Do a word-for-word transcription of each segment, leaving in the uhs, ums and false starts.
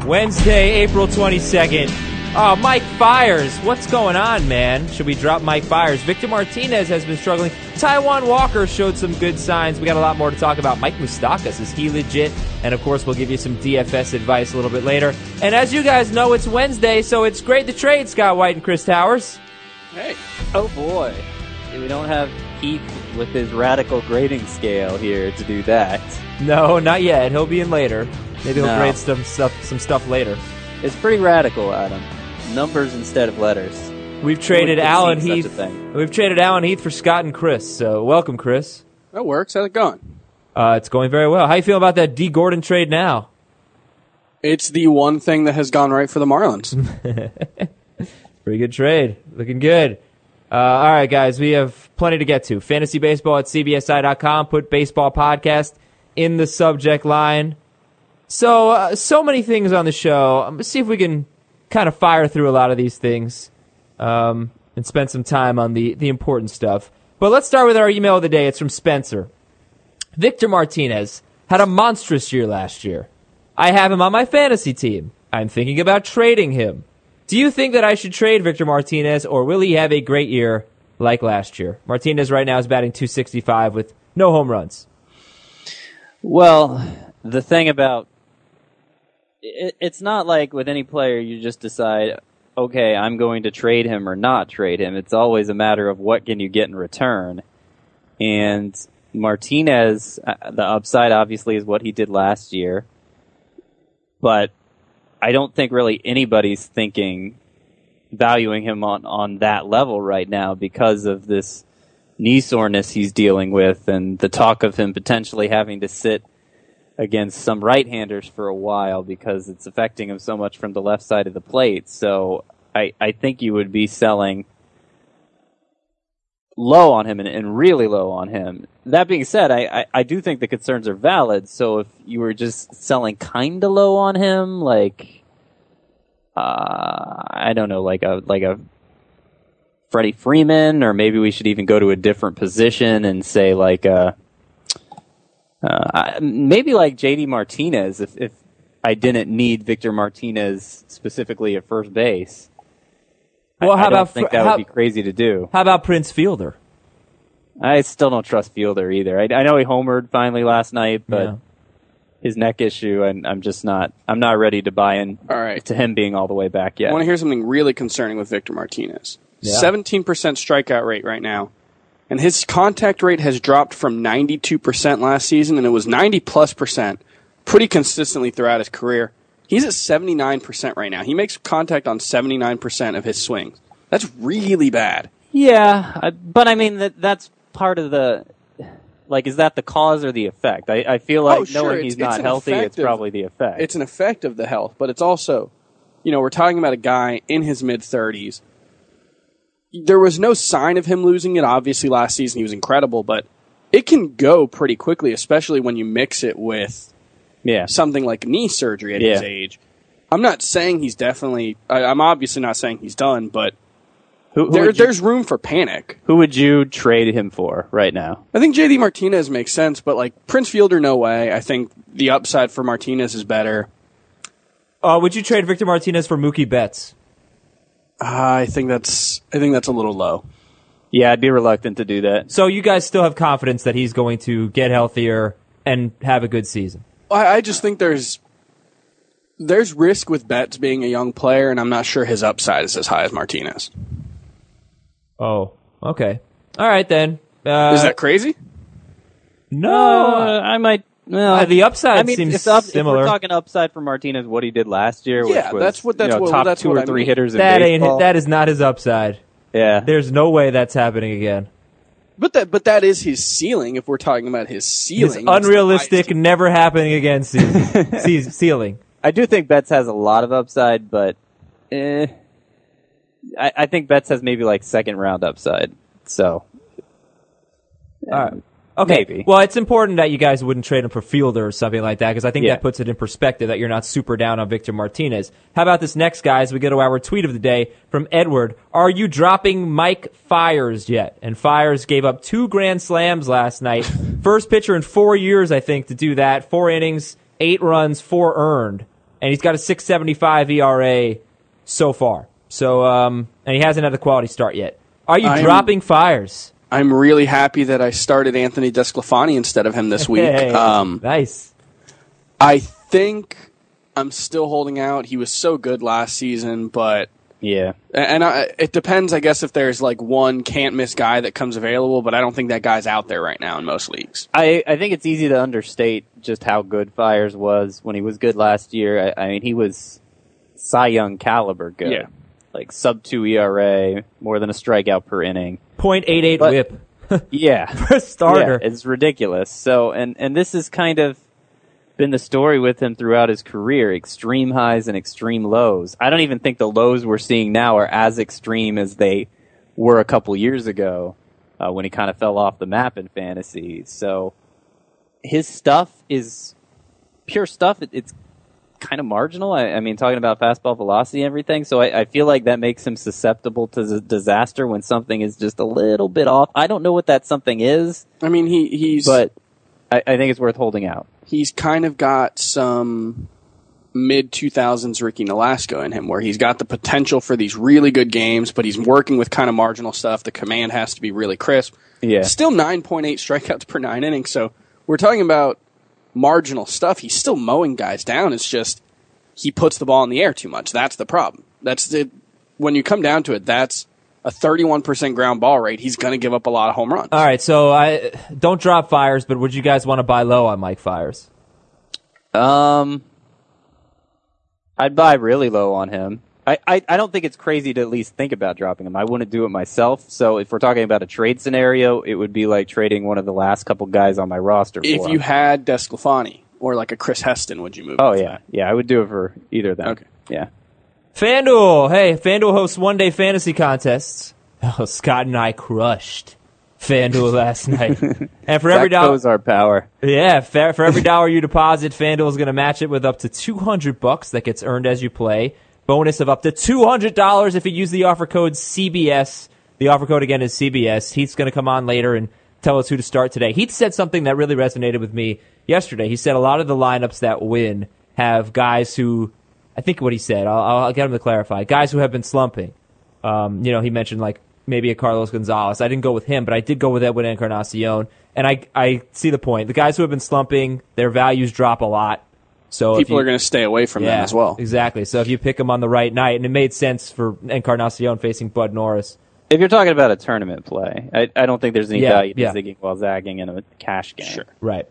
Wednesday, April twenty-second. Oh, Mike Fiers. What's going on, man? Should we drop Mike Fiers? Victor Martinez has been struggling. Taijuan Walker showed some good signs. We got a lot more to talk about. Mike Moustakas, is he legit? And, of course, we'll give you some D F S advice a little bit later. And as you guys know, it's Wednesday, so it's great to trade, Scott White and Chris Towers. Hey. Oh, boy. We don't have Heath with his radical grading scale here to do that. No, not yet. He'll be in later. Maybe he'll No. grade some stuff, some stuff later. It's pretty radical, Adam. Numbers instead of letters. We've traded Who would Alan concede Heath. such a thing? We've traded Alan Heath for Scott and Chris. So welcome, Chris. That works. How's it going? Uh, it's going very well. How you feel about that D. Gordon trade now? It's the one thing that has gone right for the Marlins. Pretty good trade. Looking good. Uh, all right, guys, we have plenty to get to. Fantasy Baseball at C B S I dot com. Put Baseball Podcast in the subject line. So, uh, so many things on the show. I'm going to see if we can kind of fire through a lot of these things um, and spend some time on the, the important stuff. But let's start with our email of the day. It's from Spencer. Victor Martinez had a monstrous year last year. I have him on my fantasy team. I'm thinking about trading him. Do you think that I should trade Victor Martinez, or will he have a great year like last year? Martinez right now is batting two sixty-five with no home runs. Well, the thing about it, it's not like with any player you just decide, okay, I'm going to trade him or not trade him. It's always a matter of what can you get in return. And Martinez, the upside obviously is what he did last year. But I don't think really anybody's thinking, valuing him on, on that level right now because of this knee soreness he's dealing with and the talk of him potentially having to sit against some right-handers for a while because it's affecting him so much from the left side of the plate. So I, I think you would be selling low on him and, and really low on him. That being said, I, I, I do think the concerns are valid. So if you were just selling kind of low on him, like, uh, I don't know, like a, like a Freddie Freeman, or maybe we should even go to a different position and say like a, uh, maybe like J D Martinez if, if I didn't need Victor Martinez specifically at first base. Well, I, how I don't about think fr- that how, would be crazy to do. How about Prince Fielder? I still don't trust Fielder either. I, I know he homered finally last night, but Yeah. his neck issue, and I'm just not. I'm not ready to buy in All right. to him being all the way back yet. I want to hear something really concerning with Victor Martinez. Yeah. seventeen percent strikeout rate right now. And his contact rate has dropped from ninety-two percent last season, and it was ninety plus percent pretty consistently throughout his career. He's at seventy-nine percent right now. He makes contact on seventy-nine percent of his swings. That's really bad. Yeah, I, but I mean that that's part of the. Like, is that the cause or the effect? I, I feel like Oh, sure, knowing it's- he's it's not an healthy, effect it's of- probably the effect. It's an effect of the health, but it's also, you know, we're talking about a guy in his mid-thirties. There was no sign of him losing it. Obviously, last season he was incredible, but it can go pretty quickly, especially when you mix it with yeah. something like knee surgery at Yeah. his age. I'm not saying he's definitely... I, I'm obviously not saying he's done, but Who, who there, would you, there's room for panic. who would you trade him for right now? I think J D Martinez makes sense, but like Prince Fielder, no way. I think the upside for Martinez is better. Uh, would you trade Victor Martinez for Mookie Betts? I think that's I think that's a little low. Yeah, I'd be reluctant to do that. So you guys still have confidence that he's going to get healthier and have a good season? I, I just think there's there's risk with Betts being a young player, and I'm not sure his upside is as high as Martinez. Oh, okay. All right, then. Uh, Is that crazy? No. Uh, I might. Well, Uh, the upside I mean, seems if, the up, similar. if we're talking upside for Martinez, what he did last year, Yeah, which was that's what- that's you know, what- top that's two what or I three mean. hitters in that baseball. ain't that is not his upside. yeah, There's no way that's happening again. But that but that is his ceiling. If we're talking about his His ceiling, that's the unrealistic, highest. never happening again season, se- ceiling. I do think Betts has a lot of upside, but eh, I, I think Betts has maybe like second round upside. So, All right. Okay. Maybe. Well, it's important that you guys wouldn't trade him for Fielder or something like that, because I think Yeah. that puts it in perspective that you're not super down on Victor Martinez. How about this next guy as we go to our tweet of the day from Edward? Are you dropping Mike Fiers yet? And Fiers gave up two grand slams last night. First pitcher in four years, I think, to do that. Four innings, eight runs, four earned. and he's got a six seventy-five E R A so far. So, um, and he hasn't had a quality start yet. Are you I'm, dropping Fiers? I'm really happy that I started Anthony DeSclafani instead of him this week. Hey, um, nice. I think I'm still holding out. He was so good last season, but yeah, and I, it depends, I guess, if there's like one can't miss guy that comes available. But I don't think that guy's out there right now in most leagues. I, I think it's easy to understate just how good Fiers was when he was good last year. I, I mean, he was Cy Young caliber good. Yeah. Like sub two E R A, more than a strikeout per inning. point eight eight But- whip. Yeah. For a starter. Yeah, it's ridiculous. So, and, and this has kind of been the story with him throughout his career, extreme highs and extreme lows. I don't even think the lows we're seeing now are as extreme as they were a couple years ago uh, when he kind of fell off the map in fantasy. So his stuff is pure stuff. It, it's kind of marginal. I, I mean, talking about fastball velocity and everything. So I, I feel like that makes him susceptible to the disaster when something is just a little bit off. I don't know what that something is, I mean, he he's but I, I think it's worth holding out. he's kind of got some mid two thousands Ricky Nolasco in him, where he's got the potential for these really good games, but he's working with kind of marginal stuff. The command has to be really crisp. Yeah. Still nine point eight strikeouts per nine innings, so we're talking about marginal stuff. He's still mowing guys down. It's just he puts the ball in the air too much. That's the problem. That's the when you come down to it, that's a thirty-one percent ground ball rate. He's going to give up a lot of home runs. All right, so I don't drop Fiers, but would you guys want to buy low on Mike Fiers? Um, I'd buy really low on him. I, I, I don't think it's crazy to at least think about dropping him. I wouldn't do it myself. So if we're talking about a trade scenario, it would be like trading one of the last couple guys on my roster for If him. you had DeSclafani or like a Chris Heston, would you move? Oh, with yeah. that? Yeah, I would do it for either of them. Okay. Yeah. FanDuel. Hey, FanDuel hosts one-day fantasy contests. Oh, Scott and I crushed FanDuel last night. And for every That dollar, goes our power. yeah, for, for every dollar you deposit, FanDuel is going to match it with up to two hundred bucks that gets earned as you play. Bonus of up to two hundred dollars if you use the offer code C B S. The offer code again is C B S. Heath's going to come on later and tell us who to start today. Heath said something that really resonated with me yesterday. He said a lot of the lineups that win have guys who, I think what he said, I'll, I'll get him to clarify, guys who have been slumping. Um, you know, he mentioned like maybe a Carlos Gonzalez. I didn't go with him, but I did go with Edwin Encarnacion. And I, I see the point. The guys who have been slumping, their values drop a lot. So People if you, are going to stay away from yeah, them as well. Exactly. So if you pick them on the right night, and it made sense for Encarnacion facing Bud Norris. If you're talking about a tournament play, I, I don't think there's any Yeah, value to yeah. zigging while zagging in a cash game. Sure. Right.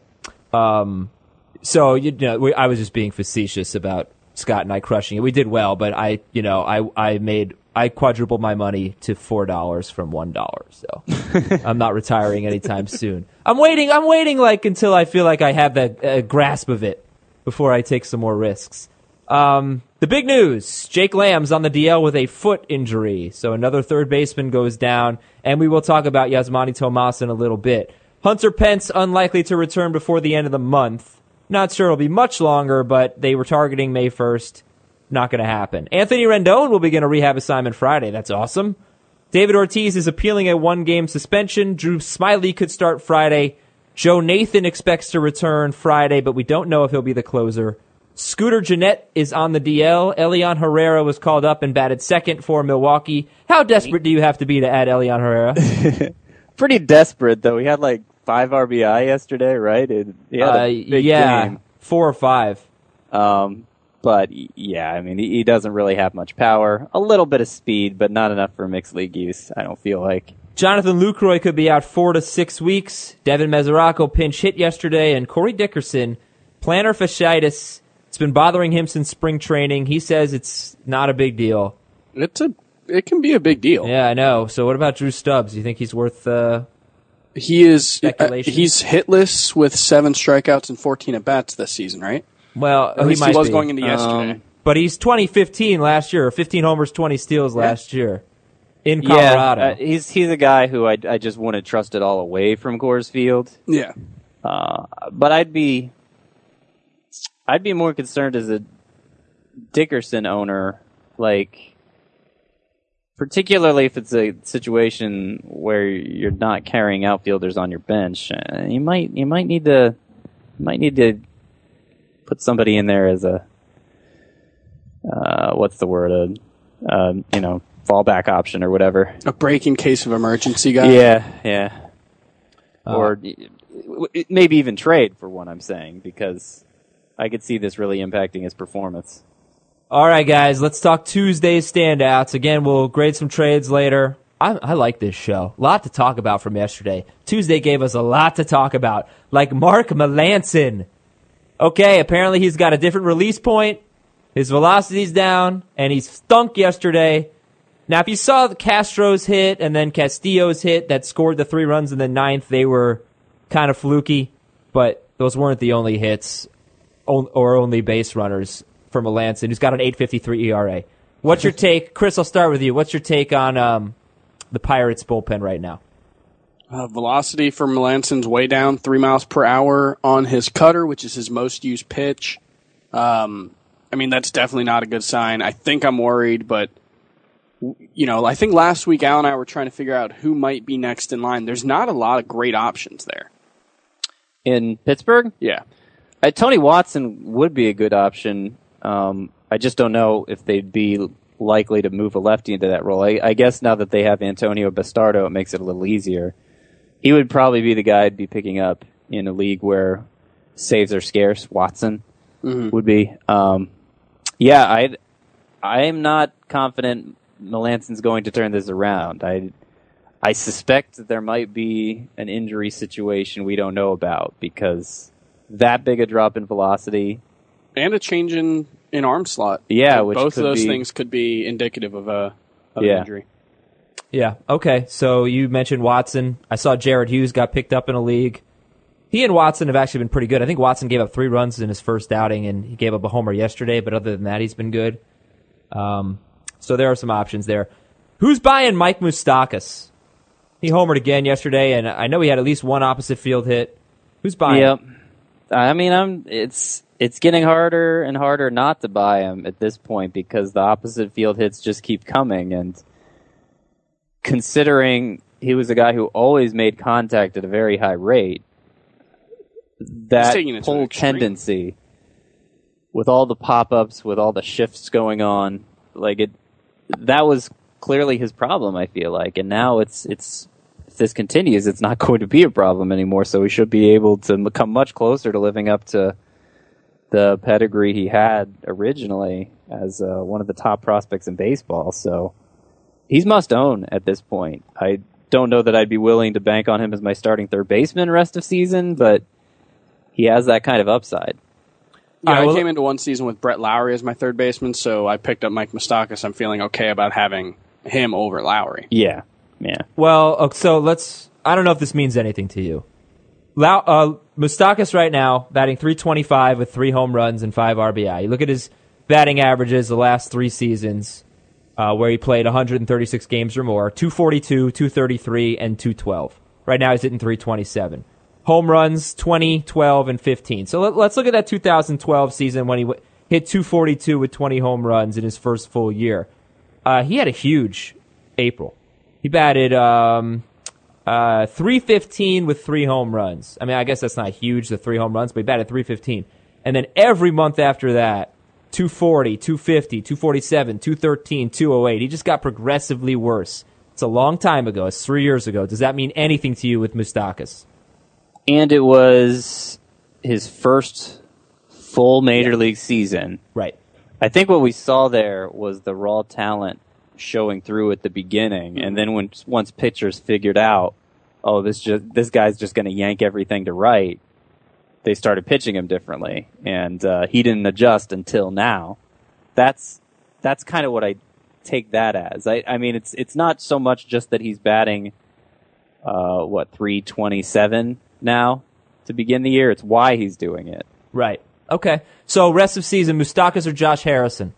Um, so you know, we, I was just being facetious about Scott and I crushing it. We did well, but I, you know, I, I made, I quadrupled my money to four dollars from one dollar. So I'm not retiring anytime soon. I'm waiting. I'm waiting like until I feel like I have that uh, grasp of it before I take some more risks. Um, the big news: Jake Lamb's on the D L with a foot injury, so another third baseman goes down, and we will talk about Yasmani Tomas in a little bit. Hunter Pence unlikely to return before the end of the month. Not sure it'll be much longer, but they were targeting May first. Not going to happen. Anthony Rendon will begin a rehab assignment Friday. That's awesome. David Ortiz is appealing a one-game suspension. Drew Smyly could start Friday. Joe Nathan expects to return Friday, but we don't know if he'll be the closer. Scooter Gennett is on the D L. Elian Herrera was called up and batted second for Milwaukee. How desperate do you have to be to add Elian Herrera? Pretty desperate, though. He had like five R B I yesterday, right? It, he had Uh, a big yeah, game. four or five. Um, but yeah, I mean, he, he doesn't really have much power. A little bit of speed, but not enough for mixed league use, I don't feel like. Jonathan Lucroy could be out four to six weeks. Devin Mesoraco pinch hit yesterday, and Corey Dickerson, plantar fasciitis. It's been bothering him since spring training. He says it's not a big deal. It's a, it can be a big deal. Yeah, I know. So what about Drew Stubbs? You think he's worth? Uh, He is. Uh, Speculation. he's hitless with seven strikeouts and fourteen at bats this season, right? well, At he least might he was be. going into yesterday. Um, But he's twenty fifteen last year, fifteen homers, twenty steals last year in Colorado. Yeah, uh, he's he's a guy who I, I just wouldn't trust it all away from Coors Field. yeah. Uh, but I'd be I'd be more concerned as a Dickerson owner, like particularly if it's a situation where you're not carrying outfielders on your bench. Uh, you might you might need to you might need to put somebody in there as a uh, what's the word? A, uh, you know, fallback option or whatever. A break in case of emergency guy. Yeah, yeah. Uh, or maybe even trade for one, I'm saying, because I could see this really impacting his performance. All right, guys, let's talk Tuesday's standouts. Again, we'll grade some trades later. I, I like this show. A lot to talk about from yesterday. Tuesday gave us a lot to talk about, like Mark Melancon. Okay, apparently he's got a different release point. His velocity's down, and he's stunk yesterday. Now, if you saw the Castro's hit and then Castillo's hit that scored the three runs in the ninth, they were kind of fluky, but those weren't the only hits or only base runners for Melancon, who's got an eight fifty-three E R A. What's your take? Chris, I'll start with you. What's your take on um, the Pirates bullpen right now? Uh, velocity for Melancon's way down, three miles per hour on his cutter, which is his most used pitch. Um, I mean, that's definitely not a good sign. I think I'm worried, but you know, I think last week Al and I were trying to figure out who might be next in line. There's not a lot of great options there. In Pittsburgh? Yeah. Uh, Tony Watson would be a good option. Um, I just don't know if they'd be likely to move a lefty into that role. I, I guess now that they have Antonio Bastardo, it makes it a little easier. He would probably be the guy I'd be picking up in a league where saves are scarce. Watson mm-hmm. would be. Um, yeah, I I am not confident Melancon's going to turn this around. I I suspect that there might be an injury situation we don't know about, because that big a drop in velocity and a change in, in arm slot. Yeah, like which both of those be, things could be indicative of a of yeah. an injury. Yeah. Okay. So you mentioned Watson. I saw Jared Hughes got picked up in a league. He and Watson have actually been pretty good. I think Watson gave up three runs in his first outing, and he gave up a homer yesterday. But other than that, he's been good. Um. So there are some options there. Who's buying Mike Moustakas? He homered again yesterday, and I know he had at least one opposite field hit. Who's buying? Yep. I mean, I'm. It's it's getting harder and harder not to buy him at this point, because the opposite field hits just keep coming. And considering he was a guy who always made contact at a very high rate, that pull tendency with all the pop-ups, with all the shifts going on, like it. That was clearly his problem, I feel like, and now it's it's if this continues, it's not going to be a problem anymore. So he should be able to come much closer to living up to the pedigree he had originally as uh, one of the top prospects in baseball. So he's must own at this point. I don't know that I'd be willing to bank on him as my starting third baseman rest of season, but he has that kind of upside. Yeah, I came into one season with Brett Lowry as my third baseman, so I picked up Mike Moustakas. I'm feeling okay about having him over Lowry. Yeah, yeah. Well, so let's. I don't know if this means anything to you. Low, uh, Moustakas right now batting three twenty-five with three home runs and five R B I. You look at his batting averages the last three seasons, uh, where he played one hundred thirty-six games or more: two forty-two, two thirty-three, and two twelve. Right now he's hitting three twenty-seven. Home runs, twenty, twelve, and fifteen. So let, let's look at that two thousand twelve season when he w- hit two forty-two with twenty home runs in his first full year. Uh, he had a huge April. He batted um, uh, three fifteen with three home runs. I mean, I guess that's not huge, the three home runs, but he batted three fifteen. And then every month after that, two forty, two fifty, two forty-seven, two thirteen, two oh eight. He just got progressively worse. It's a long time ago. It's three years ago. Does that mean anything to you with Moustakas? And it was his first full major yeah. league season. Right. I think what we saw there was the raw talent showing through at the beginning, mm-hmm. and then when once pitchers figured out, oh, this just this guy's just going to yank everything to right, they started pitching him differently, and uh, he didn't adjust until now. That's that's kind of what I take that as. I, I mean, it's it's not so much just that he's batting, uh, what three twenty-seven. Now to begin the year, it's why he's doing it. Right. Okay. So rest of season, Moustakas or Josh Harrison?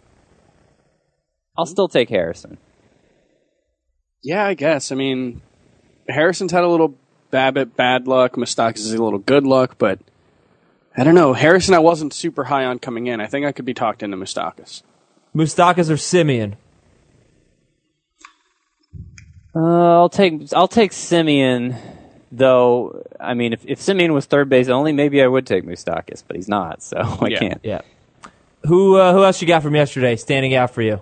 I'll still take Harrison. Yeah, I guess. I mean, Harrison's had a little bad, bad luck. Moustakas is a little good luck, but I don't know. Harrison, I wasn't super high on coming in. I think I could be talked into Moustakas. Moustakas or Simeon? Uh, I'll take I'll take Simeon. Though, I mean, if, if Simeon was third base only, maybe I would take Moustakas, but he's not, so I yeah. can't. Yeah. Who uh, who else you got from yesterday standing out for you?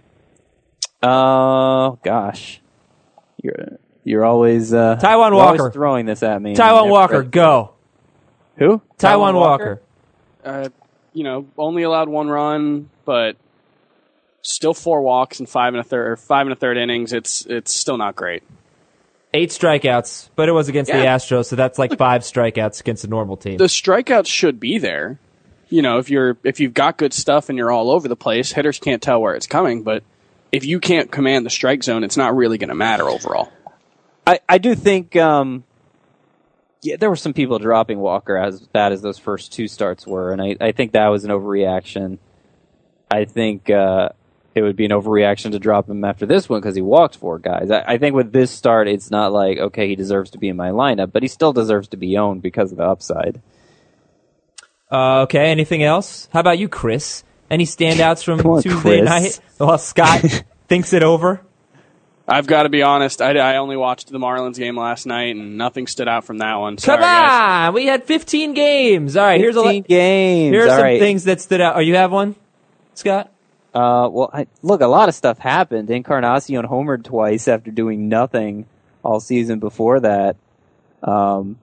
Oh, gosh. You're you're always uh, Taijuan you're Walker always throwing this at me. Taijuan Walker, go. Who? Taijuan Walker. Uh, you know, only allowed one run, but still four walks in five and a third, or five and a third innings. It's it's still not great. Eight strikeouts, but it was against Yeah. the Astros, so that's like five strikeouts against a normal team. The strikeouts should be there. You know, if you're if you've got good stuff and you're all over the place, hitters can't tell where it's coming. But if you can't command the strike zone, it's not really going to matter overall. I, I do think um, yeah, there were some people dropping Walker as bad as those first two starts were, and I, I think that was an overreaction. I think uh, it would be an overreaction to drop him after this one because he walked four guys. I, I think with this start, it's not like, okay, he deserves to be in my lineup, but he still deserves to be owned because of the upside. Uh, okay, anything else? How about you, Chris? Any standouts from Come on, Tuesday Chris. night? Well, Scott thinks it over. I've got to be honest. I, I only watched the Marlins game last night, and nothing stood out from that one. Sorry, Come on, guys. we had fifteen games. All right, here's a fifteen games. Here are All some right. things that stood out. Oh, you have one, Scott? Uh, well, I, look, a lot of stuff happened. Encarnacion homered twice after doing nothing all season before that. Um,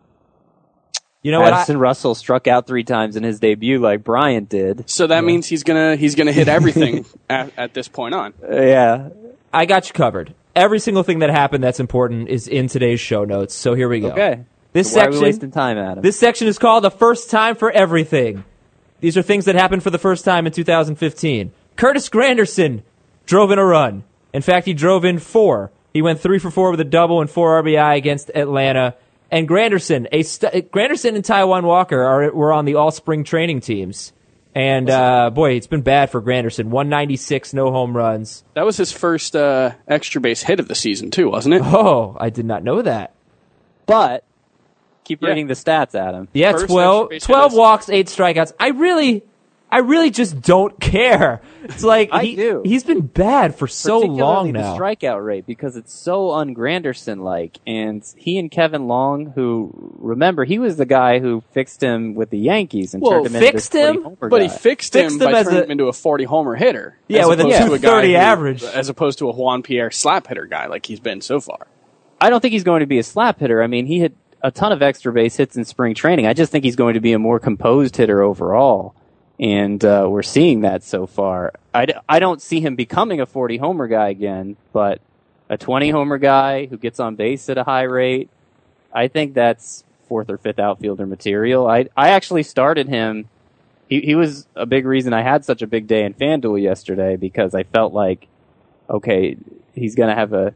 You know what? I, Addison Russell struck out three times in his debut, like Bryant did. So that means he's gonna he's gonna hit everything at, at this point on. Uh, yeah. I got you covered. Every single thing that happened that's important is in today's show notes. So here we go. Okay. This So why are we section, wasting time, Adam? this section is called "The First Time for Everything." These are things that happened for the first time in two thousand fifteen. Curtis Granderson drove in a run. In fact, he drove in four. He went three for four with a double and four R B I against Atlanta. And Granderson, a st- Granderson and Taijuan Walker are were on the all spring training teams. And uh, boy, it's been bad for Granderson. one ninety-six, no home runs. That was his first uh, extra base hit of the season too, wasn't it? Oh, I did not know that. but keep Yeah. reading the stats, Adam. Yeah, First twelve, extra base twelve hitters. walks, eight strikeouts. I really, I really just don't care. It's like I he, do. he's been bad for so Particularly long the now. strikeout rate, because it's so un-Granderson-like. And he and Kevin Long, who, remember, he was the guy who fixed him with the Yankees and Well, turned him into fixed this him? forty homer But he guy. fixed, Fixed him him by as turning a- him into a forty homer hitter. Yeah, as with a opposed to two guy thirty who- average. as opposed to a Juan Pierre slap hitter guy like he's been so far. I don't think he's going to be a slap hitter. I mean, he hit a ton of extra base hits in spring training. I just think he's going to be a more composed hitter overall. And uh, we're seeing that so far. I, d- I don't see him becoming a forty homer guy again, but a twenty homer guy who gets on base at a high rate, I think that's fourth or fifth outfielder material. I I actually started him. He he was a big reason I had such a big day in FanDuel yesterday, because I felt like, okay, he's going to have a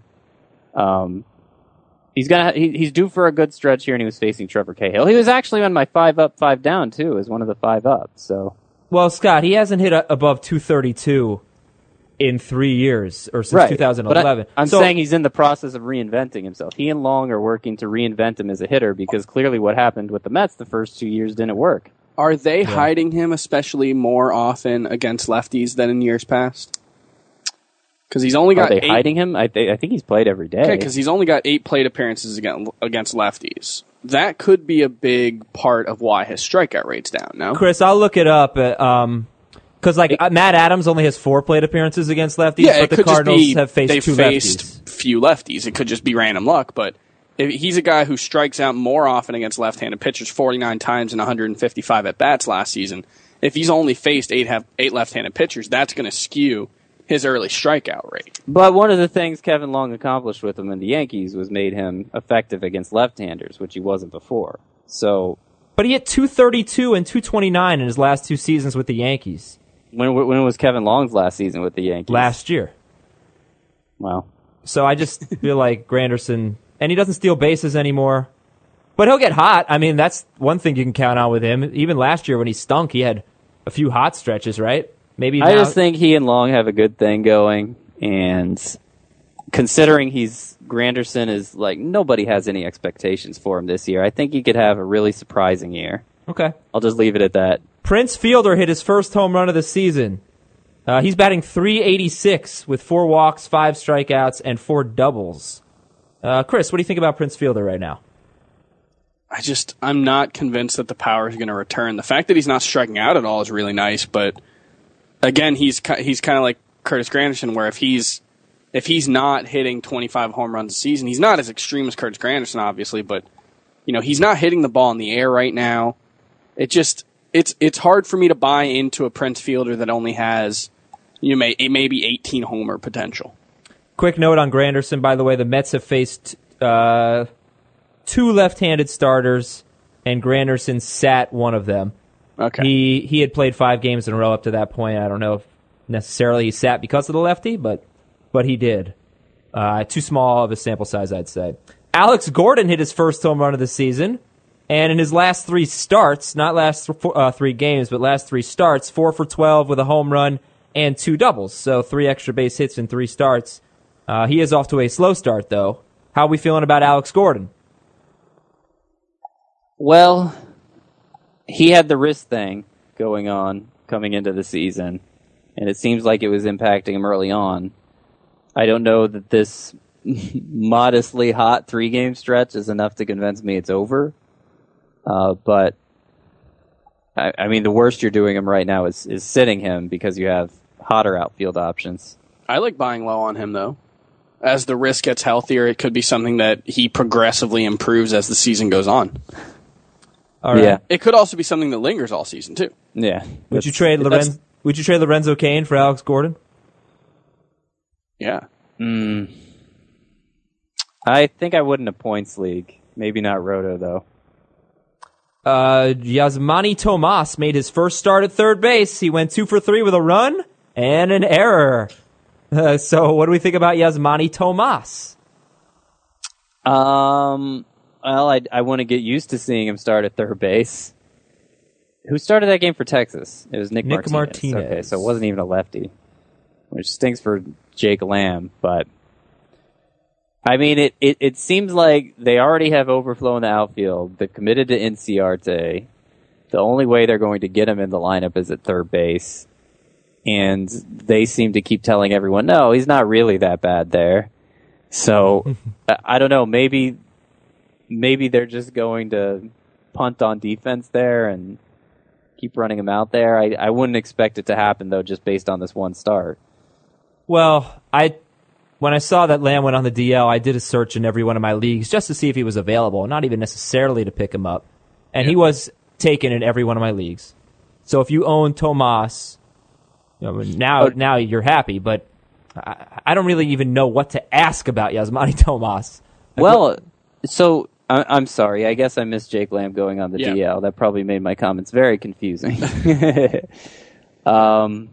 um he's gonna ha- he, he's due for a good stretch here, and he was facing Trevor Cahill. He was actually on my five up, five down too, as one of the five up. So. Well, Scott, he hasn't hit a, above two thirty-two in three years, or since Right. two thousand eleven. But I, I'm So- saying he's in the process of reinventing himself. He and Long are working to reinvent him as a hitter, because clearly what happened with the Mets the first two years didn't work. Are they hiding him especially more often against lefties than in years past? Because he's only Are got they eight, hiding him? I, th- I think he's played every day. Okay, because he's only got eight plate appearances against, against lefties. That could be a big part of why his strikeout rate's down. No, Chris, I'll look it up. At, um, because like uh, Matt Adams only has four plate appearances against lefties, yeah, but it the could Cardinals just be have faced they've two faced lefties. few lefties. It could just be random luck, but if he's a guy who strikes out more often against left-handed pitchers, forty-nine times in one hundred fifty-five at bats last season. If he's only faced eight have, eight left-handed pitchers, that's going to skew his early strikeout rate. But one of the things Kevin Long accomplished with him in the Yankees was made him effective against left-handers, which he wasn't before. So But he hit two thirty-two and two twenty-nine in his last two seasons with the Yankees when when was Kevin Long's last season with the Yankees? last year. Well, So I just feel like Granderson, and he doesn't steal bases anymore. But he'll get hot. I mean, that's one thing you can count on with him. Even last year when he stunk, he had a few hot stretches, right? Maybe I now- just think he and Long have a good thing going, and considering he's Granderson is like nobody has any expectations for him this year. I think he could have a really surprising year. Okay. I'll just leave it at that. Prince Fielder hit his first home run of the season. Uh, he's batting three eighty-six with four walks, five strikeouts, and four doubles. Uh, Chris, what do you think about Prince Fielder right now? I just, I'm not convinced that the power is going to return. The fact that he's not striking out at all is really nice, but again, he's he's kind of like Curtis Granderson, where if he's if he's not hitting twenty-five home runs a season, he's not as extreme as Curtis Granderson, obviously, but you know he's not hitting the ball in the air right now. It just it's it's hard for me to buy into a Prince Fielder that only has you may maybe eighteen homer potential. Quick note on Granderson, by the way, the Mets have faced uh, two left-handed starters, and Granderson sat one of them. Okay. He he had played five games in a row up to that point. I don't know if necessarily he sat because of the lefty, but but he did. Uh, too small of a sample size, I'd say. Alex Gordon hit his first home run of the season, and in his last three starts, not last th- uh, three games, but last three starts, four for twelve with a home run and two doubles, so three extra base hits in three starts. Uh, he is off to a slow start, though. How are we feeling about Alex Gordon? Well, he had the wrist thing going on coming into the season, and it seems like it was impacting him early on. I don't know that this modestly hot three-game stretch is enough to convince me it's over, uh, but I, I mean, the worst you're doing him right now is, is sitting him because you have hotter outfield options. I like buying low on him, though. As the wrist gets healthier, it could be something that he progressively improves as the season goes on. All right. Yeah. It could also be something that lingers all season, too. Yeah. Would you trade Lorenzo? Would you trade Lorenzo Cain for Alex Gordon? Yeah. Mm, I think I would in a points league. Maybe not Roto, though. Uh, Yasmani Tomas made his first start at third base. He went two for three with a run and an error. Uh, so what do we think about Yasmani Tomas? Um, well, I, I want to get used to seeing him start at third base. Who started that game for Texas? It was Nick, Nick Martinez. Martinez. Okay, so it wasn't even a lefty, which stinks for Jake Lamb. But, I mean, it, it, it seems like they already have overflow in the outfield. They're committed to Inciarte. The only way they're going to get him in the lineup is at third base. And they seem to keep telling everyone, no, he's not really that bad there. So, I don't know, maybe maybe they're just going to punt on defense there and keep running him out there. I, I wouldn't expect it to happen, though, just based on this one start. Well, I when I saw that Lamb went on the D L, I did a search in every one of my leagues just to see if he was available, not even necessarily to pick him up. And yeah. He was taken in every one of my leagues. So if you own Tomas, you know, now now you're happy, but I, I don't really even know what to ask about Yasmani Tomas. Like, well, what, so I, I'm sorry. I guess I missed Jake Lamb going on the yeah. D L. That probably made my comments very confusing. um,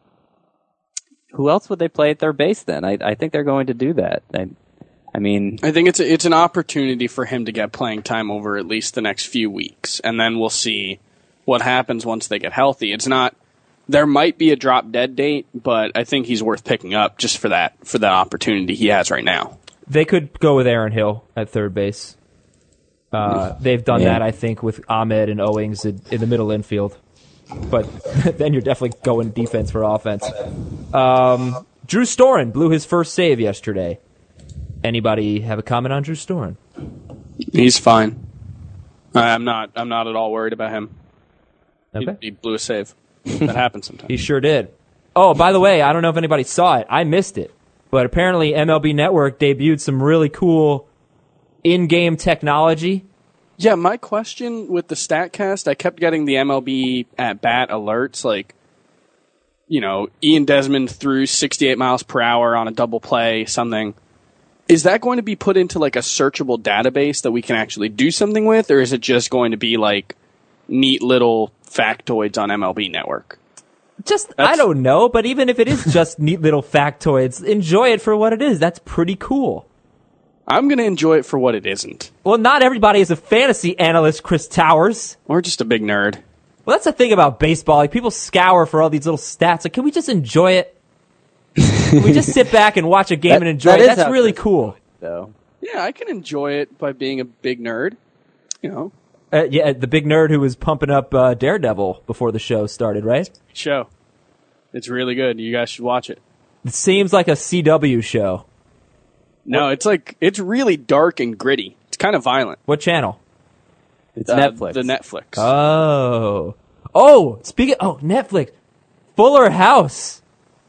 who else would they play at third base then? I, I think they're going to do that. I, I mean, I think it's a, it's an opportunity for him to get playing time over at least the next few weeks, and then we'll see what happens once they get healthy. It's not. There might be a drop dead date, but I think he's worth picking up just for that for that opportunity he has right now. They could go with Aaron Hill at third base. Uh, they've done yeah. that, I think, with Ahmed and Owings in, in the middle infield. But then you're definitely going defense for offense. Um, Drew Storen blew his first save yesterday. Anybody have a comment on Drew Storen? He's fine. I'm not. I'm not at all worried about him. Okay. He, he blew a save. That happens sometimes. He sure did. Oh, by the way, I don't know if anybody saw it. I missed it. But apparently M L B Network debuted some really cool in-game technology. Yeah, my question with the StatCast, I kept getting the M L B at-bat alerts, like, you know, Ian Desmond threw sixty-eight miles per hour on a double play, something. Is that going to be put into, like, a searchable database that we can actually do something with, or is it just going to be, like, neat little factoids on M L B Network? Just, That's, I don't know, but even if it is just neat little factoids, enjoy it for what it is. That's pretty cool. I'm going to enjoy it for what it isn't. Well, not everybody is a fantasy analyst, Chris Towers. Or just a big nerd. Well, that's the thing about baseball. Like, people scour for all these little stats. Like, can we just enjoy it? Can we just sit back and watch a game that, and enjoy that it? That's really Chris cool. Though. Yeah, I can enjoy it by being a big nerd. You know. Uh, yeah, the big nerd who was pumping up uh, Daredevil before the show started, right? Show. It's really good. You guys should watch it. It seems like a C W show. No, it's like, it's really dark and gritty. It's kind of violent. What channel? It's Uh, Netflix. The Netflix. Oh. Oh, speaking oh, Netflix. Fuller House.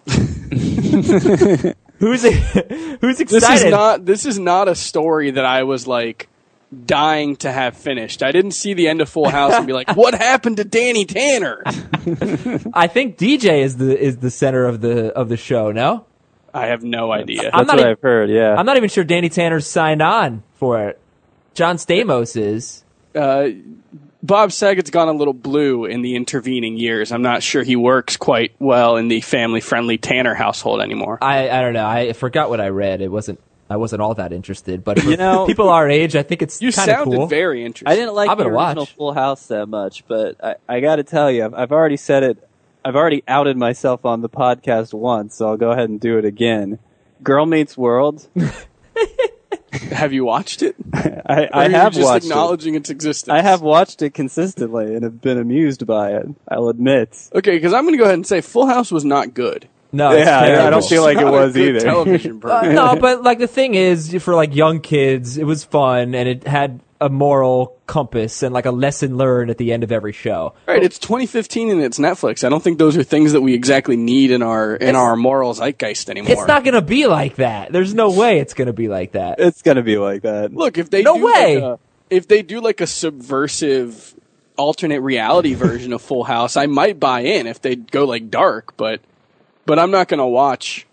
Who's who's excited? This is not this is not a story that I was like dying to have finished. I didn't see the end of Full House and be like, "What happened to Danny Tanner?" I think D J is the is the center of the of the show. No, I have no idea. That's I'm not what e- I've heard, yeah. I'm not even sure Danny Tanner's signed on for it. John Stamos is. Uh, Bob Saget's gone a little blue in the intervening years. I'm not sure he works quite well in the family-friendly Tanner household anymore. I, I don't know. I forgot what I read. It wasn't. I wasn't all that interested. But for You know- people our age, I think it's You kind of sounded cool. very interesting. I didn't like I'm the gonna original watch. Full House that much, but I, I got to tell you, I've, I've already said it. I've already outed myself on the podcast once, so I'll go ahead and do it again. Girl Meets World. Have you watched it? I, Or I are you have just watched it. acknowledging its existence. I have watched it consistently and have been amused by it. I'll admit. Okay, because I'm going to go ahead and say Full House was not good. No, it's Yeah, I- I terrible. don't feel like it Not a was good either. Television Uh, program. no, but like the thing is, for like young kids, it was fun and it had a moral compass and like a lesson learned at the end of every show. Right, it's twenty fifteen and it's Netflix. I don't think those are things that we exactly need in our in our moral zeitgeist anymore. It's not going to be like that. There's no way it's going to be like that. It's going to be like that. Look, if they No do way! Like a, if they do like a subversive alternate reality version of Full House, I might buy in if they go like dark, but but I'm not going to watch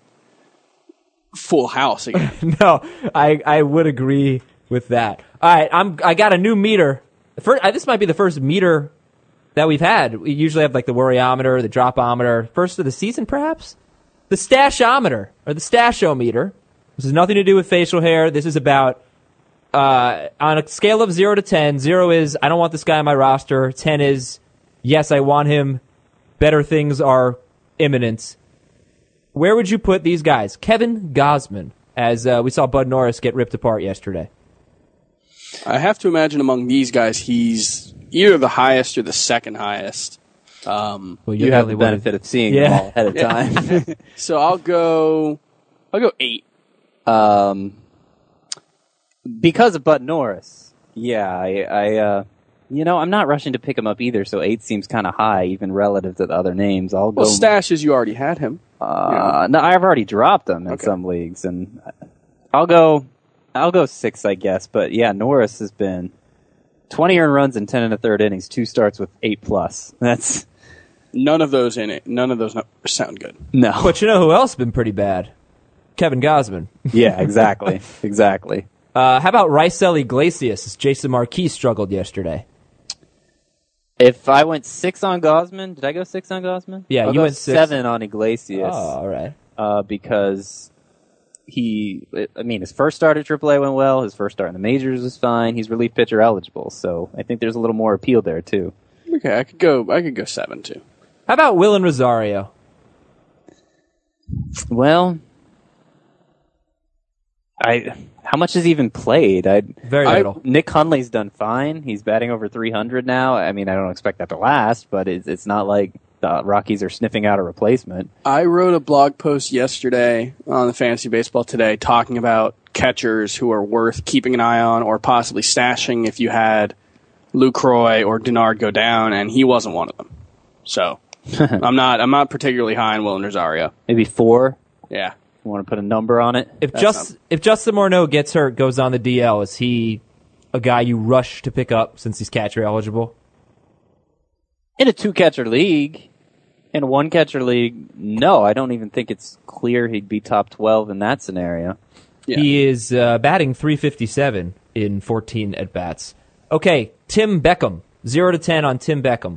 Full House again. No, I I would agree with that. All right, I'm I got a new meter. First, I, this might be the first meter that we've had. We usually have like the worryometer, the dropometer. First of the season, perhaps the stashometer or the stashometer. This has nothing to do with facial hair. This is about uh, on a scale of zero to ten. Zero is I don't want this guy on my roster. Ten is yes, I want him. Better things are imminent. Where would you put these guys? Kevin Gausman, as uh, we saw Bud Norris get ripped apart yesterday. I have to imagine among these guys, he's either the highest or the second highest. Um, Well, You have really the wanna- benefit of seeing Yeah. them all ahead of time. so I'll go, I'll go eight. um, because of Bud Norris. Yeah, I, I uh, you know, I'm not rushing to pick him up either, so eight seems kind of high, even relative to the other names. I'll Well, go. stashes, you already had him. Uh, no, I've already dropped them in Okay. some leagues, and I'll go. I'll go six, I guess. But yeah, Norris has been twenty earned runs in ten and a third innings, two starts with eight plus. That's None of those in it. None of those numbers sound good. no. But you know who else has been pretty bad? Kevin Gausman. Yeah, exactly, exactly. Uh, how about Raisel Iglesias? Jason Marquis struggled yesterday. If I went six on Gausman, did I go six on Gausman? Yeah, I'll you go went six. seven on Iglesias. Oh, all right. uh, because he, I mean, his first start at triple A went well. His first start in the majors was fine. He's relief pitcher eligible, so I think there's a little more appeal there too. Okay, I could go. I could go seven too. How about Willen Rosario? Well, I how much has he even played? I Very I- little. Nick Hundley's done fine. He's batting over three hundred now. I mean, I don't expect that to last, but it's it's not like the Rockies are sniffing out a replacement. I wrote a blog post yesterday on the Fantasy Baseball Today talking about catchers who are worth keeping an eye on or possibly stashing if you had Lucroy or Denard go down, and he wasn't one of them. So I'm not. I'm not particularly high on Willen Rosario. Maybe four. Yeah. You want to put a number on it? If That's just not- if Justin Morneau gets hurt, goes on the D L, is he a guy you rush to pick up since he's catcher eligible? In a two-catcher league, in a one-catcher league, no, I don't even think it's clear he'd be top twelve in that scenario. Yeah. He is uh, batting three fifty-seven in fourteen at bats. Okay, Tim Beckham, zero to ten on Tim Beckham.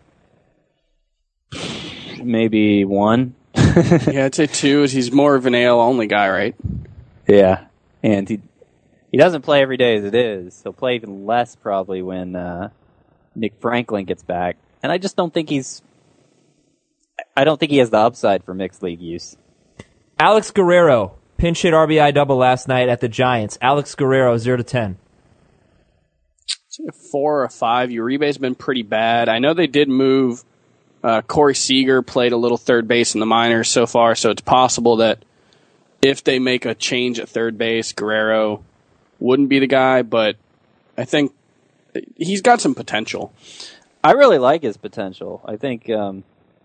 Maybe one. Yeah, I'd say two. Is he's more of an A L only guy, right? Yeah, and he he doesn't play every day as it is. He'll play even less probably when uh, Nick Franklin gets back. And I just don't think he's. I don't think he has the upside for mixed league use. Alex Guerrero, pinch hit R B I double last night at the Giants. Alex Guerrero, zero to ten. It's like a four or a five. Uribe's been pretty bad. I know they did move. Uh, Corey Seager played a little third base in the minors so far, so it's possible that if they make a change at third base, Guerrero wouldn't be the guy, but I think he's got some potential. I really like his potential. I think um,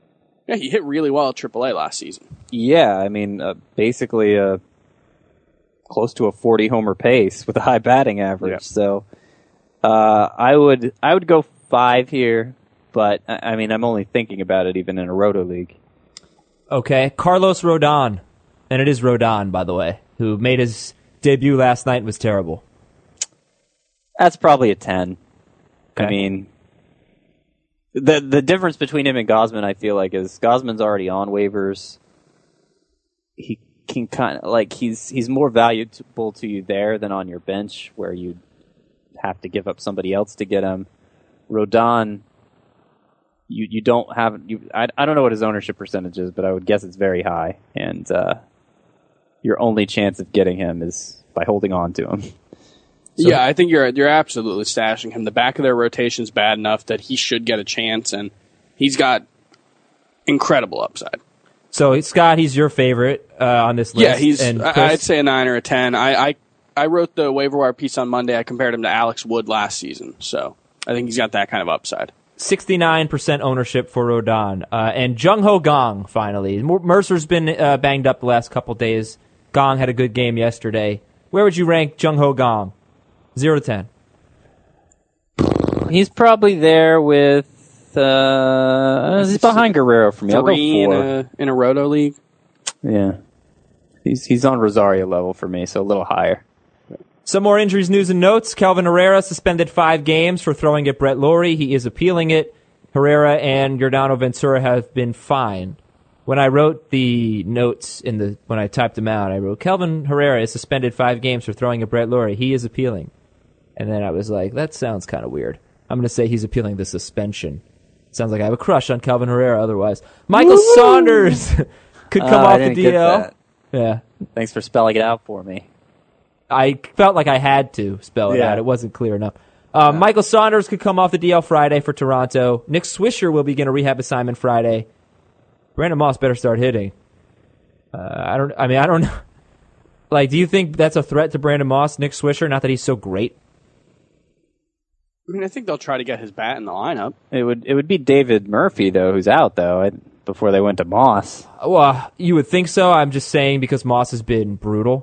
Yeah, he hit really well at triple A last season. Yeah, I mean, uh, basically a close to a forty homer pace with a high batting average. Yeah. So uh, I would I would go five here, but I I mean, I'm only thinking about it even in a roto league. Okay, Carlos Rodon, and it is Rodon, by the way, who made his debut last night and was terrible. That's probably a ten. Okay. I mean, the the difference between him and Gosman, I feel like, is Gosman's already on waivers. He can kind of like he's he's more valuable to you there than on your bench, where you have to give up somebody else to get him. Rodon, you you don't have you. I I don't know what his ownership percentage is, but I would guess it's very high, and uh, your only chance of getting him is by holding on to him. So, yeah, I think you're you're absolutely stashing him. The back of their rotation's bad enough that he should get a chance, and he's got incredible upside. So, Scott, he's your favorite uh, on this list. Yeah, he's. And I, Chris? I'd say a nine or a ten. I, I I wrote the waiver wire piece on Monday. I compared him to Alex Wood last season, so I think he's got that kind of upside. sixty-nine percent ownership for Rodon. Uh, and Jung Ho Gong, finally. Mercer's been uh, banged up the last couple days. Gong had a good game yesterday. Where would you rank Jung Ho Gong? Zero to ten. He's probably there with. Uh, he's behind Guerrero for me. I'll go Three in four. a, in a roto league. Yeah, he's he's on Rosario level for me, so a little higher. Some more injuries, news, and notes. Kelvin Herrera suspended five games for throwing at Brett Lawrie. He is appealing it. Herrera and Giordano Ventura have been fined. When I wrote the notes in the when I typed them out, I wrote Kelvin Herrera is suspended five games for throwing at Brett Lawrie. He is appealing. And then I was like, that sounds kind of weird. I'm going to say he's appealing the suspension. Sounds like I have a crush on Kelvin Herrera otherwise. Michael Woo-hoo! Saunders could come Uh, off I the didn't D get L. that. Yeah. Thanks for spelling it out for me. I felt like I had to spell it Yeah. out. It wasn't clear enough. Uh, yeah. Michael Saunders could come off the D L Friday for Toronto. Nick Swisher will begin a rehab assignment Friday. Brandon Moss better start hitting. Uh, I don't. I mean, I don't know. Like, do you think that's a threat to Brandon Moss, Nick Swisher? Not that he's so great. I mean, I think they'll try to get his bat in the lineup. It would it would be David Murphy though, who's out though I, before they went to Moss. Well, you would think so. I'm just saying because Moss has been brutal.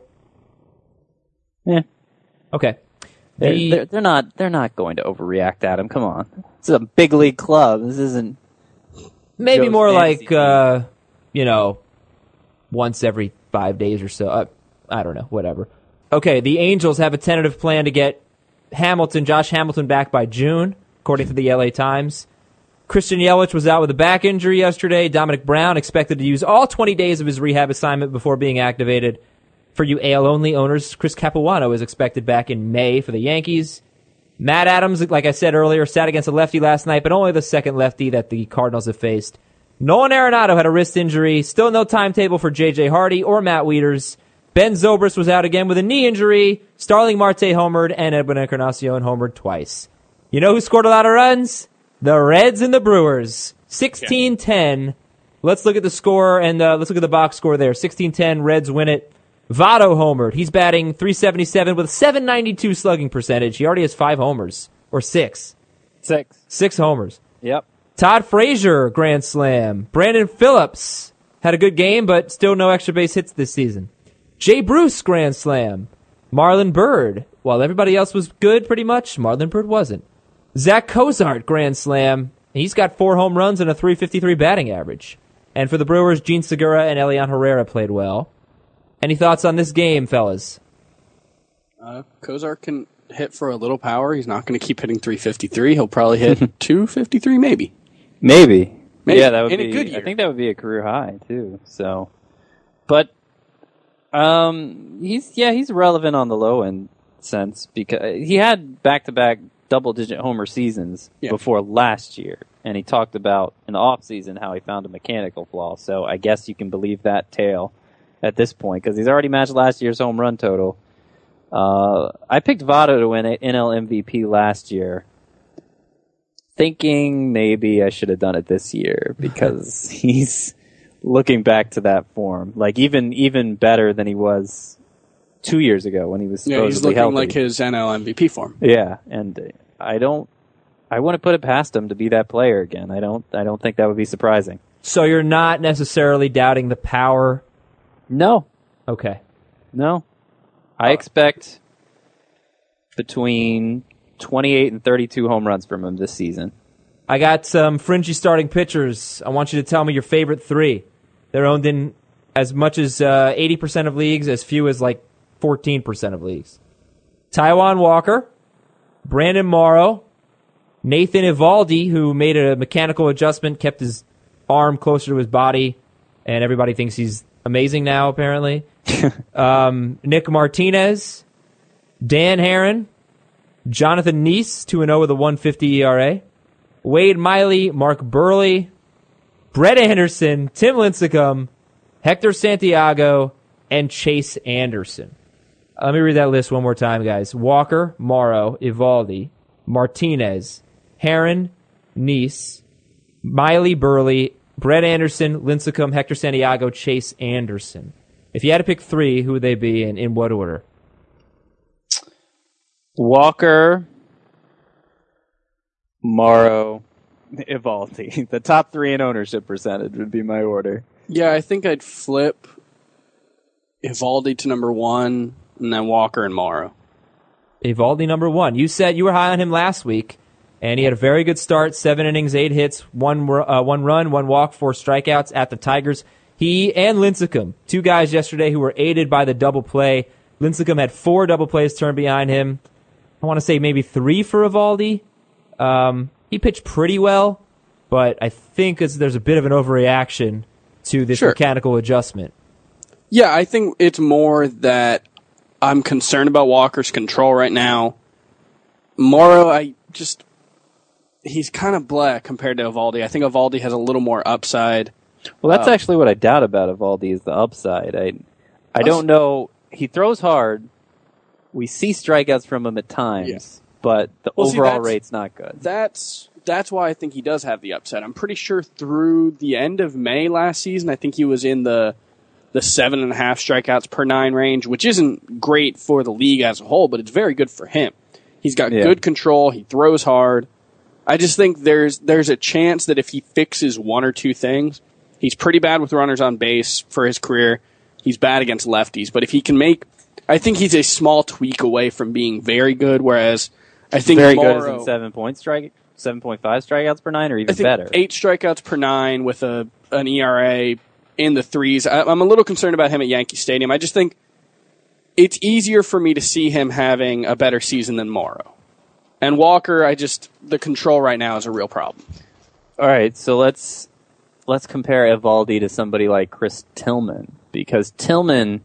Yeah. Okay. They're, The- they're, they're not they're not going to overreact, Adam. Come on, it's a big league club. This isn't Maybe Joe's more fantasy like, team. uh, you know, once every five days or so. Uh, I don't know, whatever. Okay, the Angels have a tentative plan to get Hamilton, Josh Hamilton, back by June, according to the L A Times. Christian Yelich was out with a back injury yesterday. Dominic Brown expected to use all twenty days of his rehab assignment before being activated. For you A L-only owners, Chris Capuano is expected back in May for the Yankees. Matt Adams, like I said earlier, sat against a lefty last night, but only the second lefty that the Cardinals have faced. Nolan Arenado had a wrist injury. Still no timetable for J J Hardy or Matt Wieters. Ben Zobrist was out again with a knee injury. Starling Marte homered, and Edwin Encarnacion homered twice. You know who scored a lot of runs? The Reds and the Brewers. sixteen ten. Let's look at the score, and uh, let's look at the box score there. sixteen ten, Reds win it. Votto homered. He's batting three seventy-seven with a seven ninety-two slugging percentage. He already has five homers. Or six. six. Six homers. Yep. Todd Frazier, grand slam. Brandon Phillips had a good game, but still no extra base hits this season. Jay Bruce, grand slam. Marlon Byrd. While everybody else was good, pretty much, Marlon Byrd wasn't. Zach Cozart, grand slam. He's got four home runs and a three fifty-three batting average. And for the Brewers, Gene Segura and Elian Herrera played well. Any thoughts on this game, fellas? Uh, Kozar can hit for a little power. He's not going to keep hitting three fifty-three. He'll probably hit two fifty-three, maybe. Maybe. Maybe. Yeah, that would In be a good year. I think that would be a career high too. So, but um, he's yeah he's relevant on the low end sense because he had back to back double digit homer seasons Yeah. before last year, and he talked about in the off season how he found a mechanical flaw. So I guess you can believe that tale at this point because he's already matched last year's home run total. Uh, I picked Votto to win N L M V P last year, thinking maybe I should have done it this year because he's looking back to that form, like even even better than he was two years ago when he was supposedly Yeah, he's looking healthy. like his N L M V P form. Yeah, and I don't, I wouldn't put it past him to be that player again. I don't, I don't think that would be surprising. So you're not necessarily doubting the power? No. Okay. No. I expect between twenty-eight and thirty-two home runs from him this season. I got some fringy starting pitchers. I want you to tell me your favorite three. They're owned in as much as uh, eighty percent of leagues, as few as like fourteen percent of leagues. Taijuan Walker, Brandon Morrow, Nathan Eovaldi, who made a mechanical adjustment, kept his arm closer to his body, and everybody thinks he's amazing now, apparently. um, Nick Martinez, Dan Herron, Jonathan Neese, two and oh with a one fifty E R A, Wade Miley, Mark Burley, Brett Anderson, Tim Lincecum, Hector Santiago, and Chase Anderson. Uh, let me read that list one more time, guys. Walker, Morrow, Eovaldi, Martinez, Herron, Neese, Miley, Burley, Brett Anderson, Lincecum, Hector Santiago, Chase Anderson. If you had to pick three, who would they be, and in what order? Walker, Morrow, Eovaldi. The top three in ownership percentage would be my order. Yeah, I think I'd flip Eovaldi to number one, and then Walker and Morrow. Eovaldi number one. You said you were high on him last week, and he had a very good start. Seven innings, eight hits, one uh, one run, one walk, four strikeouts at the Tigers. He and Lincecum, two guys yesterday who were aided by the double play. Lincecum had four double plays turned behind him. I want to say maybe three for Eovaldi. Um, he pitched pretty well, but I think it's, there's a bit of an overreaction to this Sure. mechanical adjustment. Yeah, I think it's more that I'm concerned about Walker's control right now. Morrow, I just... he's kind of blah compared to Eovaldi. I think Eovaldi has a little more upside. Well, that's Uh, actually what I doubt about Eovaldi is the upside. I I don't know. He throws hard. We see strikeouts from him at times, Yeah. but the Well, see, overall that's- rate's not good. That's that's why I think he does have the upside. I'm pretty sure through the end of May last season, I think he was in the the seven and a half strikeouts per nine range, which isn't great for the league as a whole, but it's very good for him. He's got Yeah. good control. He throws hard. I just think there's there's a chance that if he fixes one or two things, he's pretty bad with runners on base for his career. He's bad against lefties, but if he can make, I think he's a small tweak away from being very good. Whereas I think Very Morrow, good as in seven point strike, seven point five strikeouts per nine, or even I think better. eight strikeouts per nine with a an E R A in the threes. I, I'm a little concerned about him at Yankee Stadium. I just think it's easier for me to see him having a better season than Morrow. And Walker, I just the control right now is a real problem. All right, so let's let's compare Eovaldi to somebody like Chris Tillman, because Tillman,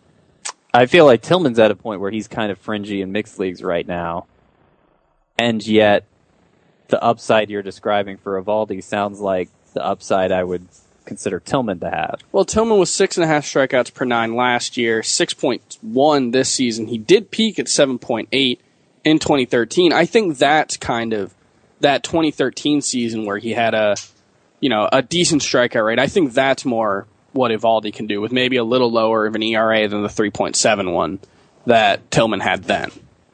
I feel like Tillman's at a point where he's kind of fringy in mixed leagues right now, and yet the upside you're describing for Eovaldi sounds like the upside I would consider Tillman to have. Well, Tillman was six and a half strikeouts per nine last year, six point one this season. He did peak at seven point eight in twenty thirteen. I think that's kind of that twenty thirteen season where he had a, you know, a decent strikeout rate. I think that's more what Eovaldi can do with maybe a little lower of an E R A than the three point seven one that Tillman had then.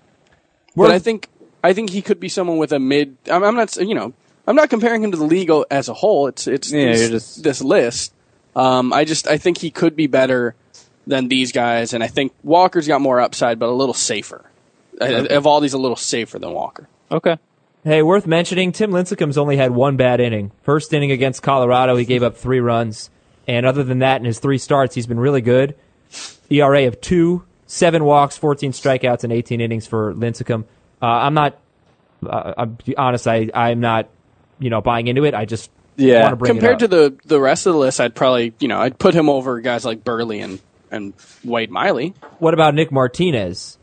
But I think I think he could be someone with a mid. I'm, I'm not, you know, I'm not comparing him to the league as a whole. It's it's Yeah, this, you're just- this list. Um, I just I think he could be better than these guys, and I think Walker's got more upside, but a little safer. Okay. Eovaldi's a little safer than Walker. Okay. Hey, worth mentioning, Tim Lincecum's only had one bad inning. First inning against Colorado, he gave up three runs. And other than that, in his three starts, he's been really good. E R A of two, seven walks, fourteen strikeouts, and eighteen innings for Lincecum. Uh, I'm not, uh, I'll be honest, I, I'm not, you know, buying into it. I just Yeah. want to bring Compared it to up. the the rest of the list, I'd probably, you know, I'd put him over guys like Burley and, and Wade Miley. What about Nick Martinez?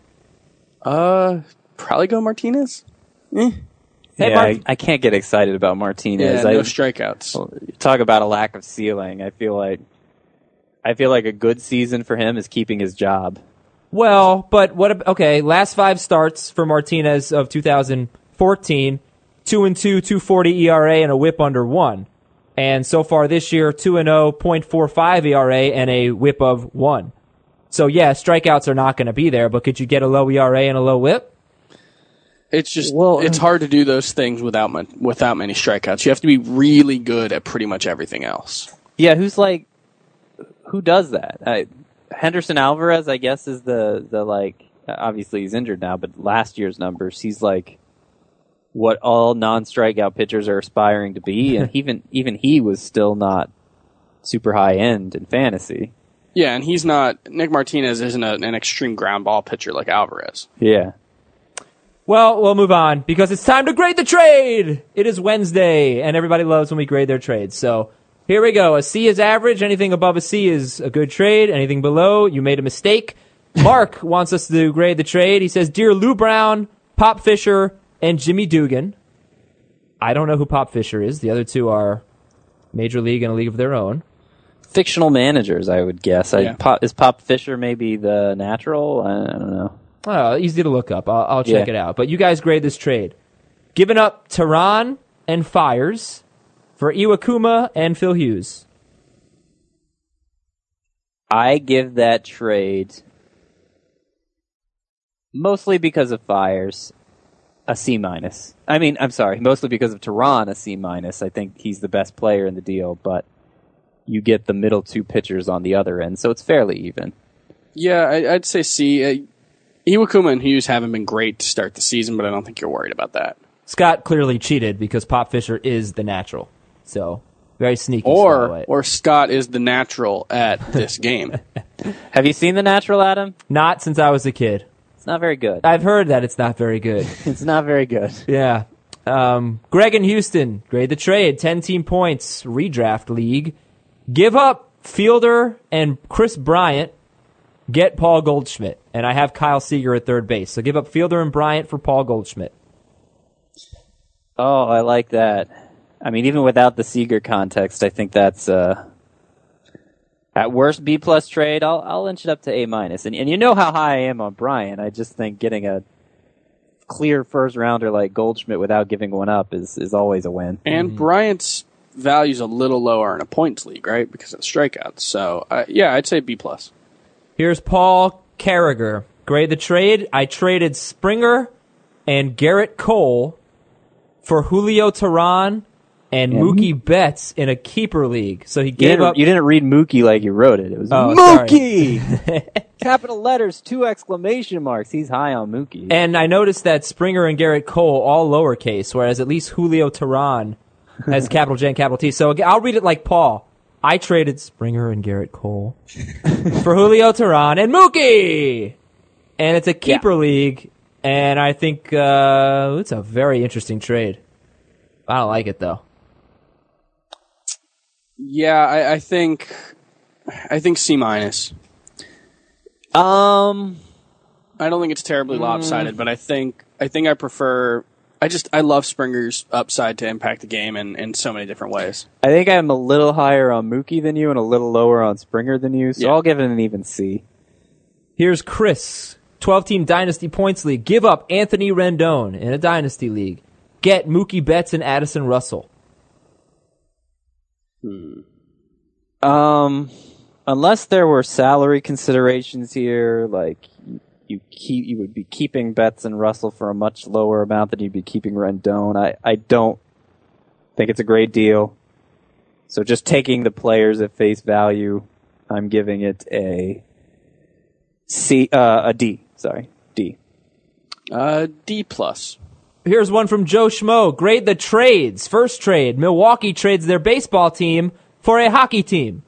Uh, probably go Martinez. Eh. Hey, yeah, Mart- I, I can't get excited about Yeah, Martinez. no I, strikeouts. talk about a lack of ceiling. I feel like I feel like a good season for him is keeping his job. Well, but what? ab- Okay, last five starts for Martinez of two thousand fourteen, two and two, two forty E R A, and a WHIP under one. And so far this year, two and zero, point four five E R A, and a WHIP of one. So yeah, strikeouts are not going to be there, but could you get a low E R A and a low WHIP? It's just Well, it's hard to do those things without ma- without many strikeouts. You have to be really good at pretty much everything else. Yeah, who's like, who does that? I, Henderson Alvarez, I guess, is the, the like, obviously he's injured now, but last year's numbers, he's like what all non-strikeout pitchers are aspiring to be, and even even he was still not super high end in fantasy. Yeah, and he's not, Nick Martinez isn't a, an extreme ground ball pitcher like Alvarez. Yeah. Well, we'll move on because it's time to grade the trade. It is Wednesday, and everybody loves when we grade their trades. So here we go. A C is average. Anything above a C is a good trade. Anything below, you made a mistake. Mark wants us to grade the trade. He says, Dear Lou Brown, Pop Fisher, and Jimmy Dugan. I don't know who Pop Fisher is. The other two are Major League and a league of their own. Fictional managers, I would guess. I, Yeah. Pop, is Pop Fisher maybe the natural? I, I don't know. Oh, easy to look up. I'll, I'll check Yeah. it out. But you guys grade this trade. Giving up Tehran and Fires for Iwakuma and Phil Hughes. I give that trade, mostly because of Fires, a C minus. I mean, I'm sorry, mostly because of Tehran, a C minus. I think he's the best player in the deal, but you get the middle two pitchers on the other end, so it's fairly even. Yeah, I, I'd say C. Uh, Iwakuma and Hughes haven't been great to start the season, but I don't think you're worried about that. Scott clearly cheated because Pop Fisher is the natural. So, very sneaky. Or Scott. or Scott is the natural at this game. Have you seen The Natural, Adam? Not since I was a kid. It's not very good. I've heard that it's not very good. It's not very good. Yeah. Um, Greg in Houston, grade the trade, ten-team points, redraft league. Give up Fielder and Chris Bryant. Get Paul Goldschmidt. And I have Kyle Seager at third base. So give up Fielder and Bryant for Paul Goldschmidt. Oh, I like that. I mean, even without the Seager context, I think that's uh, at worst B plus trade. I'll I'll inch it up to A minus. And and you know how high I am on Bryant. I just think getting a clear first rounder like Goldschmidt without giving one up is is always a win. And mm-hmm. Bryant's value's a little lower in a points league, right? Because of the strikeouts. So uh, yeah, I'd say B plus. Here's Paul Carragher. Grade the trade. I traded Springer and Garrett Cole for Julio Tehran and yeah. Mookie Betts in a keeper league. So he you gave up. You didn't read Mookie like you wrote it. It was oh, Mookie! Capital letters, two exclamation marks. He's high on Mookie. And I noticed that Springer and Garrett Cole all lowercase, whereas at least Julio Tehran has capital J and capital T. So I'll read it like Paul. I traded Springer and Garrett Cole for Julio Tehran and Mookie! And it's a keeper yeah. league, and I think uh, it's a very interesting trade. I don't like it, though. Yeah, I, I think I think C minus. Um, I don't think it's terribly lopsided, mm. but I think I think I prefer. I just I love Springer's upside to impact the game in, in so many different ways. I think I'm a little higher on Mookie than you and a little lower on Springer than you, so yeah. I'll give it an even C. Here's Chris, twelve-team Dynasty Points League. Give up Anthony Rendon in a Dynasty League. Get Mookie Betts and Addison Russell. Hmm. Um, unless there were salary considerations here, like you keep, you would be keeping Betts and Russell for a much lower amount than you'd be keeping Rendon. I, I don't think it's a great deal. So just taking the players at face value, I'm giving it a C, uh, a D. Sorry, D. Uh, D plus. Here's one from Joe Schmo. Grade the trades. First trade. Milwaukee trades their baseball team for a hockey team.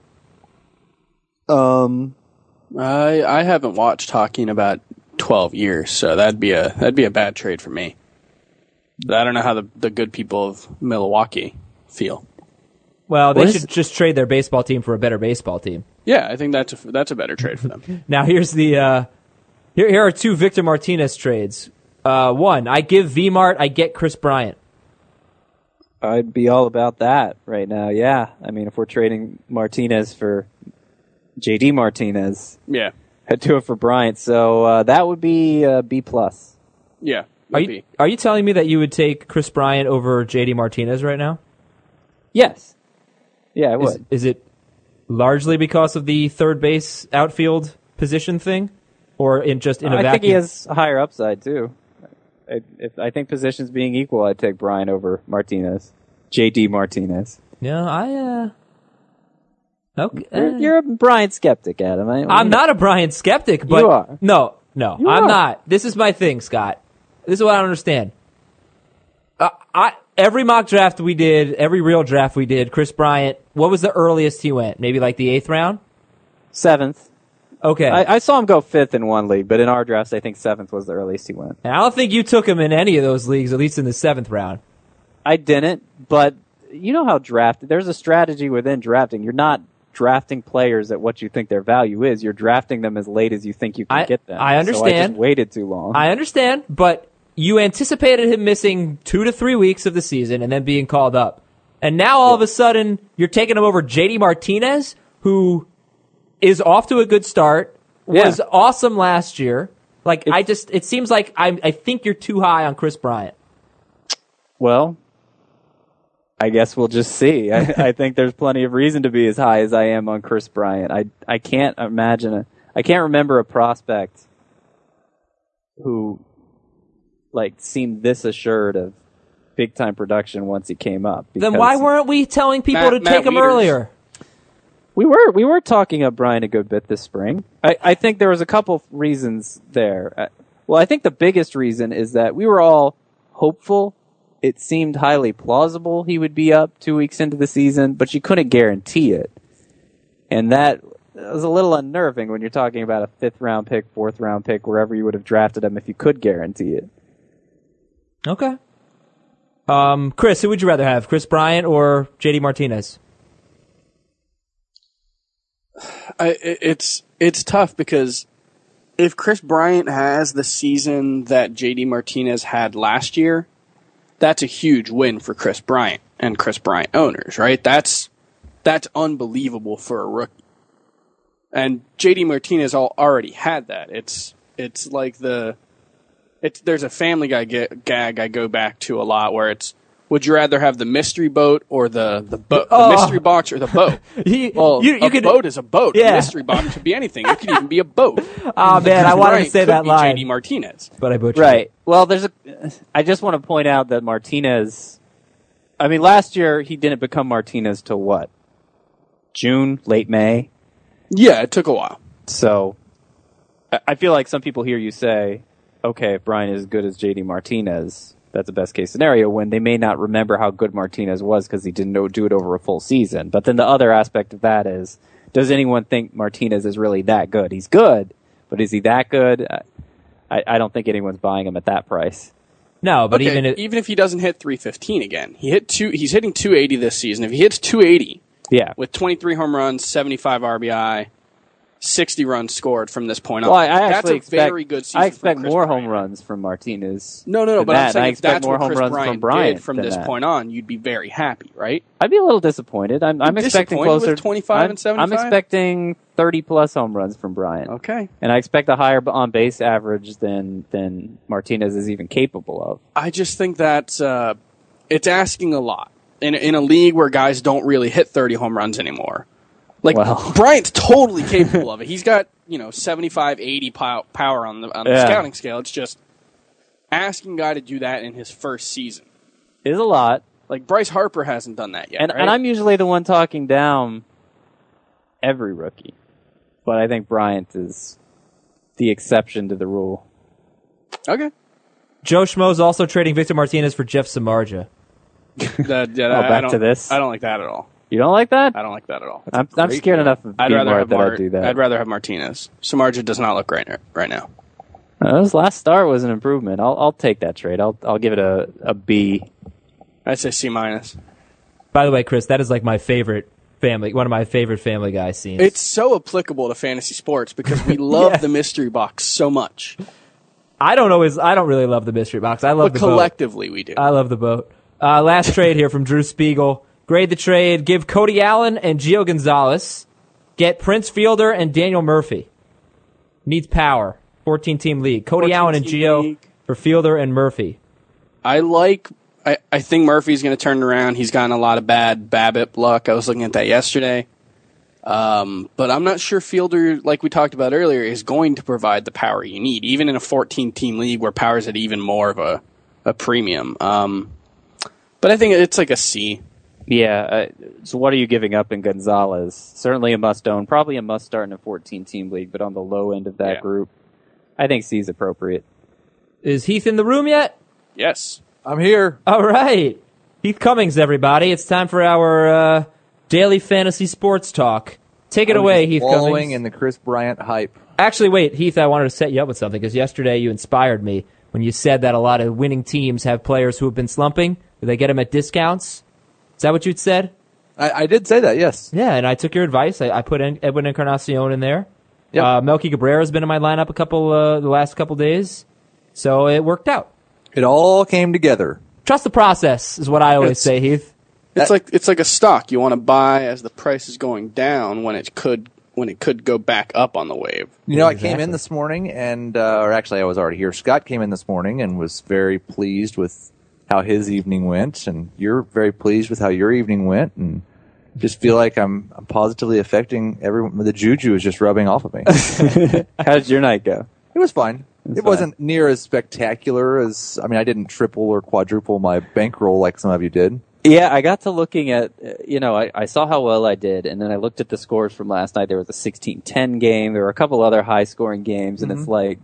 Um, I I haven't watched hockey in about twelve years, so that'd be a that'd be a bad trade for me. I don't know how the the good people of Milwaukee feel. Well, they what should is... just trade their baseball team for a better baseball team. Yeah, I think that's a, that's a better trade for them. Now here's the uh, here here are two Victor Martinez trades. Uh, one, I give V-Mart, I get Chris Bryant. I'd be all about that right now, yeah. I mean, if we're trading Martinez for J D Martinez, yeah, I'd do it for Bryant. So uh, that would be uh, B plus. Yeah, are you, be. are you telling me that you would take Chris Bryant over J D Martinez right now? Yes. Yeah, I would. Is, is it largely because of the third base outfield position thing? Or in just in a I vacuum? think he has a higher upside, too. I, if, I think positions being equal, I'd take Bryant over Martinez. J D Martinez. Yeah, I, uh... Okay. You're, you're a Bryant skeptic, Adam. I, I'm not a Bryant skeptic, but... You are. No, no, You I'm are. not. This is my thing, Scott. This is what I don't understand. Uh, I Every mock draft we did, every real draft we did, Chris Bryant, what was the earliest he went? Maybe like the eighth round? Seventh. Okay. I, I saw him go fifth in one league, but in our drafts, I think seventh was the earliest he went. And I don't think you took him in any of those leagues, at least in the seventh round. I didn't, but you know how draft. There's a strategy within drafting. You're not drafting players at what you think their value is. You're drafting them as late as you think you can I, get them. I understand. So I just waited too long. I understand, but you anticipated him missing two to three weeks of the season and then being called up. And now all yeah. of a sudden, you're taking him over J D Martinez, who is off to a good start, was yeah. awesome last year. Like, it's, I just, it seems like I, I think you're too high on Chris Bryant. Well, I guess we'll just see. I, I think there's plenty of reason to be as high as I am on Chris Bryant. I I can't imagine a, I can't remember a prospect who like seemed this assured of big time production once he came up. Then why weren't we telling people Matt, to Matt take him Wieters. earlier? We were we were talking up Bryant a good bit this spring. I, I think there was a couple reasons there. Uh, well, I think the biggest reason is that we were all hopeful. It seemed highly plausible he would be up two weeks into the season, but you couldn't guarantee it. And that was a little unnerving when you're talking about a fifth round pick, fourth round pick, wherever you would have drafted him if you could guarantee it. Okay. Um, Chris, who would you rather have, Chris Bryant or J D Martinez? I, it's it's tough because if Chris Bryant has the season that J D Martinez had last year, that's a huge win for Chris Bryant and Chris Bryant owners, right? That's that's unbelievable for a rookie. And J D Martinez all, already had that. It's it's like the it's there's a Family Guy ga- gag I go back to a lot where it's, would you rather have the mystery boat or the the boat, oh. the mystery box or the boat? he, well, you, you a could, boat is a boat. Yeah. A mystery box could be anything. It could even be a boat. Oh man, I wanted Bryant to say could that be line, J D Martinez, but I butchered Right. it. Well, there's a. I just want to point out that Martinez. I mean, last year he didn't become Martinez till what? June, late May. Yeah, it took a while. So, I feel like some people hear you say, "Okay, if Bryant is as good as J D Martinez, that's the best case scenario," when they may not remember how good Martinez was because he didn't know, do it over a full season. But then the other aspect of that is, does anyone think Martinez is really that good? He's good, but is he that good? I, I don't think anyone's buying him at that price. No, but okay, even if, even if he doesn't hit three fifteen again, he hit two. He's hitting two eighty this season. If he hits two eighty, yeah, with twenty-three home runs, seventy-five R B I, sixty runs scored from this point on. Well, I, I that's actually a expect, very good season. I expect from Chris more Bryant. home runs from Martinez. No, no, no. than But that. I'm saying I if expect that's more what home Chris runs Bryant from Bryant did from than this that. point on, you'd be very happy, right? I'd be a little disappointed. I'm, I'm expecting disappointed closer with twenty-five I'm, and seventy-five? I'm expecting thirty plus home runs from Bryant. Okay. And I expect a higher on base average than than Martinez is even capable of. I just think that uh, it's asking a lot in in a league where guys don't really hit thirty home runs anymore. Like Well. Bryant's totally capable of it. He's got, you know, seventy-five, eighty pow- power on the on the Yeah. scouting scale. It's just asking a guy to do that in his first season. Is a lot. Like Bryce Harper hasn't done that yet. And right? and I'm usually the one talking down every rookie. But I think Bryant is the exception to the rule. okay. Joe Schmo's also trading Victor Martinez for Jeff Samardzija. That- yeah, Oh, I back don't- to this? I don't like that at all. You don't like that? I don't like that at all. That's a I'm, I'm great scared deal. enough of I'd rather Beemart have that Mar- I'd do that. I'd rather have Martinez. Samardzija does not look great right now. Uh, his last start was an improvement. I'll I'll take that trade. I'll I'll give it a, a B. I'd say C minus. By the way, Chris, that is like my favorite family, one of my favorite Family Guy scenes. It's so applicable to fantasy sports because we love Yeah. the mystery box so much. I don't always, I don't really love the mystery box. I love But the boat. collectively we do. I love the boat. Uh, last trade here from Drew Spiegel. Grade the trade. Give Cody Allen and Gio Gonzalez. Get Prince Fielder and Daniel Murphy. Needs power. fourteen-team league. Cody Allen and Gio league. for Fielder and Murphy. I like. I, I think Murphy's going to turn it around. He's gotten a lot of bad BABIP luck. I was looking at that yesterday. Um, but I'm not sure Fielder, like we talked about earlier, is going to provide the power you need, even in a fourteen-team league where power's at even more of a, a premium. Um, but I think it's like a C. Yeah, uh, so what are you giving up in Gonzalez? Certainly a must-own, probably a must-start in a fourteen-team league, but on the low end of that Yeah. group, I think C is appropriate. Is Heath in the room yet? Yes. I'm here. All right. Heath Cummings, everybody. It's time for our uh, daily fantasy sports talk. Take it I was away, just Heath wallowing Cummings. in the Chris Bryant hype. Actually, wait, Heath, I wanted to set you up with something because yesterday you inspired me when you said that a lot of winning teams have players who have been slumping. Do they get them at discounts? Is that what you'd said? I, I did say that, yes. Yeah, and I took your advice. I, I put in Edwin Encarnacion in there. Yep. Uh, Melky Cabrera has been in my lineup a couple uh, the last couple days, so it worked out. It all came together. Trust the process is what I always It's- say, Heath. It's like it's like a stock. You want to buy as the price is going down when it could when it could go back up on the wave. You know, I Exactly. came in this morning, and uh, or actually, I was already here. Scott came in this morning and was very pleased with how his evening went, and you're very pleased with how your evening went, and just feel like I'm, I'm positively affecting everyone. The juju is just rubbing off of me. How did your night go? It was fine. It's It wasn't near as spectacular as, I mean, I didn't triple or quadruple my bankroll like some of you did. Yeah, I got to looking at, uh, you know, I, I saw how well I did, and then I looked at the scores from last night. There was a sixteen ten game. There were a couple other high-scoring games, and it's like,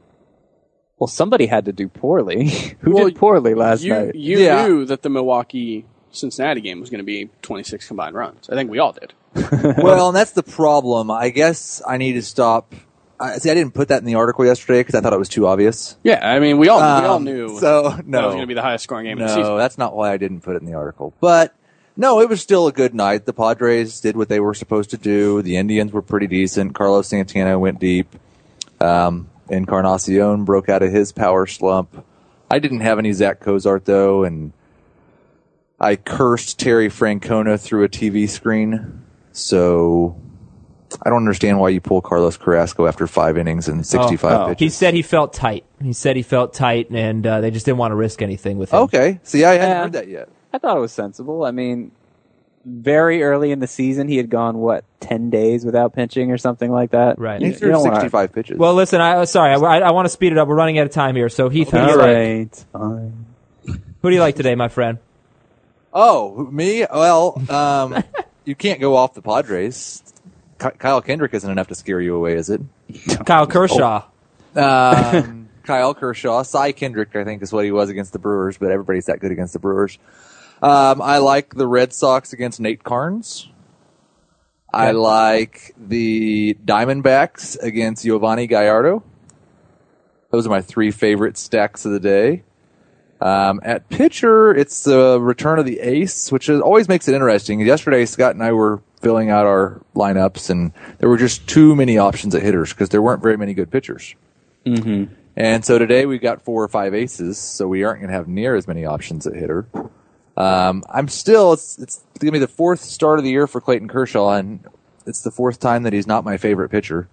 well, somebody had to do poorly. Who Well, did poorly last you, night? You Yeah. knew that the Milwaukee Cincinnati game was going to be twenty-six combined runs. I think we all did. Well, and that's the problem. I guess I need to stop. I, see, I didn't put that in the article yesterday because I thought it was too obvious. Yeah, I mean, we all we all Um, knew So, that no. was going to be the highest scoring game of the season. No, that's not why I didn't put it in the article. But no, it was still a good night. The Padres did what they were supposed to do. The Indians were pretty decent. Carlos Santana went deep. Um, Encarnacion broke out of his power slump. I didn't have any Zach Cozart though, and I cursed Terry Francona through a T V screen. So I don't understand why you pull Carlos Carrasco after five innings and sixty-five Oh, pitches. he said he felt tight. He said he felt tight, and uh, they just didn't want to risk anything with him. Okay. See, I hadn't Yeah. heard that yet. I thought it was sensible. I mean, very early in the season, he had gone, what, ten days without pitching or something like that? Right. He You- threw you don't wanna- sixty-five pitches. Well, listen, I uh, sorry, I, I want to speed it up. We're running out of time here. So, Heath, who do All you like? right, fine. Who do you like today, my friend? Oh, me? Well, um, you can't go off the Padres. Ky- Kyle Kendrick isn't enough to scare you away, is it? Kyle Kershaw. Um, Kyle Kershaw. Cy Kendrick, I think, is what he was against the Brewers, but everybody's that good against the Brewers. Um, I like the Red Sox against Nate Carnes. I like the Diamondbacks against Giovanni Gallardo. Those are my three favorite stacks of the day. Um, at pitcher, it's the return of the ace, which is, always makes it interesting. Yesterday, Scott and I were filling out our lineups, and there were just too many options at hitters because there weren't very many good pitchers. Mm-hmm. And so today we got four or five aces, so we aren't going to have near as many options at hitter. Um, I'm still, it's, it's going to be the fourth start of the year for Clayton Kershaw, and it's the fourth time that he's not my favorite pitcher.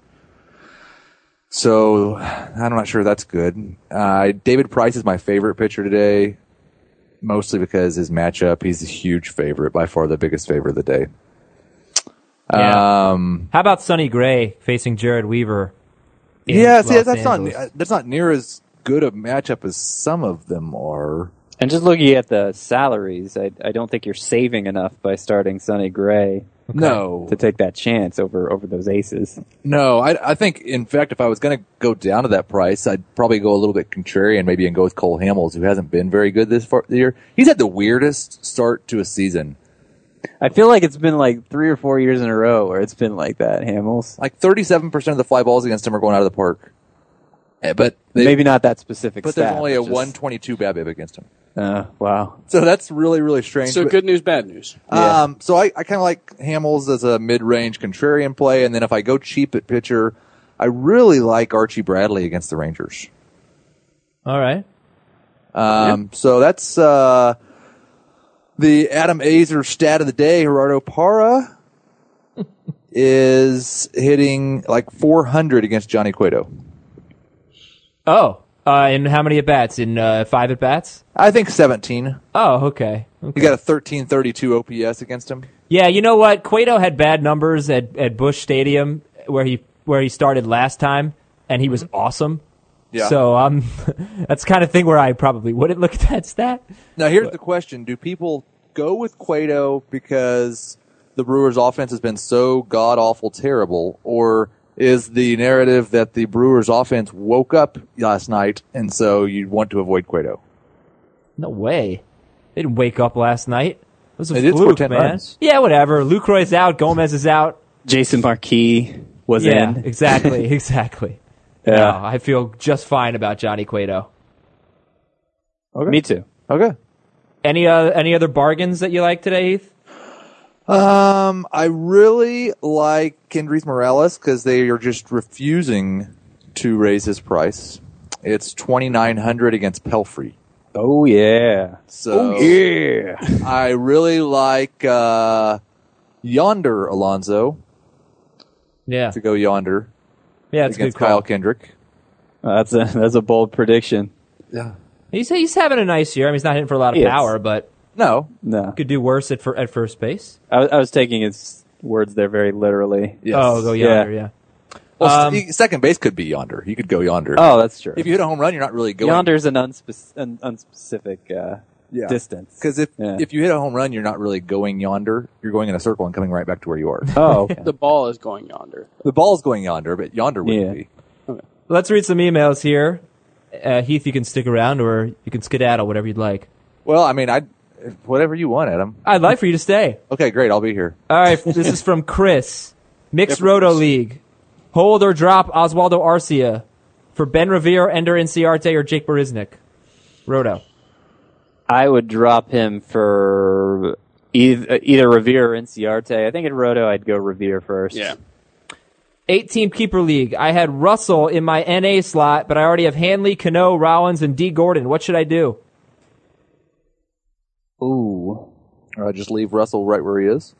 So I'm not sure that's good. Uh, David Price is my favorite pitcher today, mostly because his matchup, he's a huge favorite, by far the biggest favorite of the day. Yeah. Um, How about Sonny Gray facing Jared Weaver? in yeah, see, Los that's Angeles? not that's not near as good a matchup as some of them are. And just looking at the salaries, I, I don't think you're saving enough by starting Sonny Gray No, to take that chance over, over those aces. no. I, I think, in fact, if I was going to go down to that price, I'd probably go a little bit contrarian, maybe, and go with Cole Hamels, who hasn't been very good this far, year. He's had the weirdest start to a season. I feel like it's been like three or four years in a row where it's been like that, Hamels. Like thirty-seven percent of the fly balls against him are going out of the park. Eh, But they, Maybe not that specific but stat. there's only a but just- one twenty-two BABIP against him. Uh, wow. So that's really, really strange. So But- good news, bad news. Yeah. Um, so I, I kind of like Hamels as a mid-range contrarian play, and then if I go cheap at pitcher, I really like Archie Bradley against the Rangers. All right. Um, So that's uh, the Adam Azer stat of the day. Gerardo Parra is hitting like four hundred against Johnny Cueto. Oh, uh, and how many at bats? In uh, five at bats? I think seventeen. Oh, okay. okay. He got a thirteen thirty-two O P S against him. Yeah, you know what? Cueto had bad numbers at, at Busch Stadium where he where he started last time, and he was awesome. Yeah. So um, that's the kind of thing where I probably wouldn't look at that stat. Now, here's the question. Do people go with Cueto because the Brewers' offense has been so god-awful terrible, or is the narrative that the Brewers' offense woke up last night, and so you want to avoid Cueto? No way. They didn't wake up last night. It was a They did fluke, score ten man. runs. Yeah, whatever. Lucroy's out. Gomez is out. Jason Marquis was yeah, in. exactly, exactly. Yeah. No, I feel just fine about Johnny Cueto. Okay. Me too. Okay. Any uh, any other bargains that you like today, Heath? Um, I really like Kendrys Morales because they are just refusing to raise his price. It's twenty-nine hundred against Pelfrey. Oh yeah. So yeah. I really like uh, Yonder Alonso Yeah, to go Yonder yeah, it's a good against call. Kyle Kendrick. That's a that's a bold prediction. Yeah. He's he's having a nice year. I mean, he's not hitting for a lot of He is. power, but No. No, could do worse at fir- at first base. I, was- I was taking his words there very literally. Yes. Oh, go Yonder, yeah. Well, Um, s- second base could be Yonder. You could go Yonder. Oh, that's true. If you hit a home run, you're not really going Yonder's an unspec- un- unspecific uh, Yeah. distance. Because if Yeah. if you hit a home run, you're not really going yonder. You're going in a circle and coming right back to where you are. Oh, okay. The ball is going yonder. The ball's going yonder, but yonder wouldn't Yeah. be. Let's read some emails here. Uh, Heath, you can stick around or you can skedaddle, whatever you'd like. Well, I mean, I whatever you want, Adam. I'd like for you to stay. Okay, great. I'll be here. All right, this is from Chris. Mixed Roto League. Hold or drop Oswaldo Arcia for Ben Revere, Ender Inciarte, or Jake Barisnik. Roto. I would drop him for either, either Revere or Inciarte. I think in Roto I'd go Revere first. Yeah. Eight-team keeper league. I had Russell in my N A slot, but I already have Hanley, Cano, Rollins, and D. Gordon. What should I do? Ooh. Or I just leave Russell right where he is.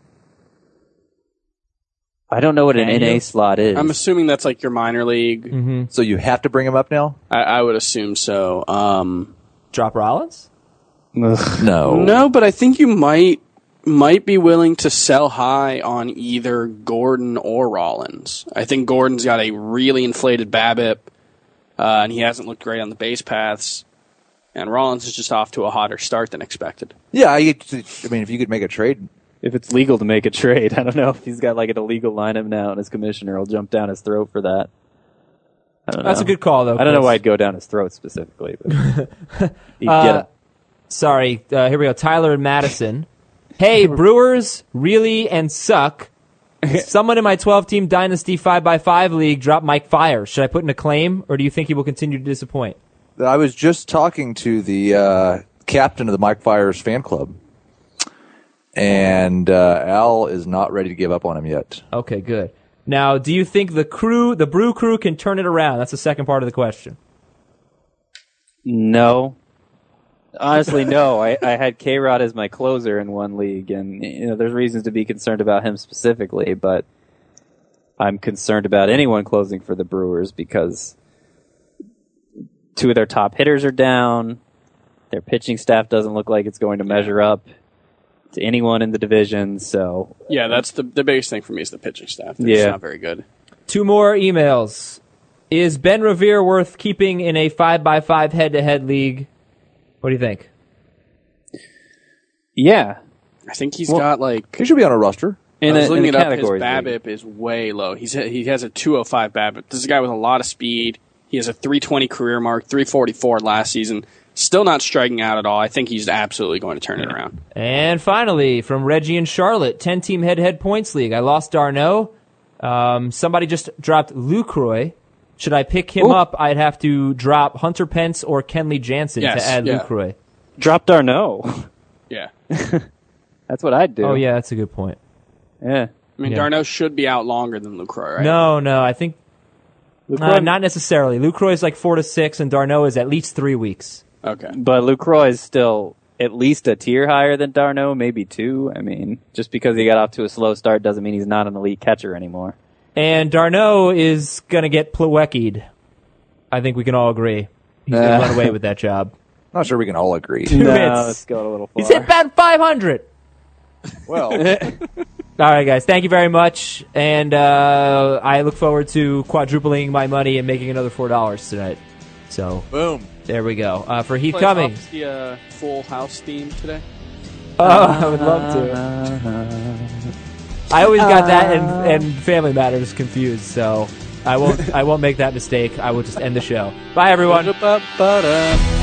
I don't know what an Can N A you? slot is. I'm assuming that's like your minor league. Mm-hmm. So you have to bring him up now? I, I would assume so. Um, Drop Rollins? Ugh. No. no, but I think you might might be willing to sell high on either Gordon or Rollins. I think Gordon's got a really inflated BABIP, uh, and he hasn't looked great on the base paths. And Rollins is just off to a hotter start than expected. Yeah, I, I mean, if you could make a trade. If it's legal to make a trade, I don't know if he's got like an illegal lineup now, and his commissioner will jump down his throat for that. I don't That's know. a good call, though. I don't know Chris. why I'd go down his throat specifically, but he'd Uh, get him. Sorry, uh, here we go. Tyler and Madison. Hey, Brewers really and suck. Someone in my twelve-team Dynasty five by five league dropped Mike Fire. Should I put in a claim, or do you think he will continue to disappoint? I was just talking to the uh, captain of the Mike Fires fan club, and uh, Al is not ready to give up on him yet. Okay, good. Now, do you think the crew, the Brew crew, can turn it around? That's the second part of the question. No. Honestly, no. I, I had K-Rod as my closer in one league, and you know, there's reasons to be concerned about him specifically, but I'm concerned about anyone closing for the Brewers because two of their top hitters are down. Their pitching staff doesn't look like it's going to measure up to anyone in the division, so Yeah, that's the the biggest thing for me is the pitching staff. They're Yeah. just not very good. Two more emails. Is Ben Revere worth keeping in a five by five head-to-head league? What do you think? yeah. I think he's Well, got like He should be on a roster. In I was a, looking in it the up. His categories league. BABIP is way low. He's he has a two oh five BABIP. This is a guy with a lot of speed. He has a three twenty career mark, three forty-four last season. Still not striking out at all. I think he's absolutely going to turn it around. And finally, from Reggie and Charlotte, ten-team head-to-head points league. I lost Darno. Um, somebody just dropped Lucroy. Should I pick him Ooh. up? I'd have to drop Hunter Pence or Kenley Jansen Yes, to add yeah. Lucroy. Drop Darno. Yeah. That's what I'd do. Oh, yeah, that's a good point. Yeah. I mean, Yeah. Darno should be out longer than Lucroy, right? No, no, I think Lucroy, uh, not necessarily. Lucroy is like four to six, and Darno is at least three weeks. Okay. But Lucroy is still at least a tier higher than Darno, maybe two. I mean, just because he got off to a slow start doesn't mean he's not an elite catcher anymore. And Darno is going to get Plaweckied. I think we can all agree. He's going to Uh. run away with that job. Not sure we can all agree. Two no, hits. let's go a little far. He's hit bat five hundred. Well, All right, guys. Thank you very much, and uh, I look forward to quadrupling my money and making another four dollars tonight. So boom. there we go. Uh, for Heath Play Cummings. off the uh, Full House theme today. Oh, I would love to. I always got that and, and Family Matters confused, so I won't. I won't make that mistake. I will just end the show. Bye, everyone. Ba-da-ba-ba-da.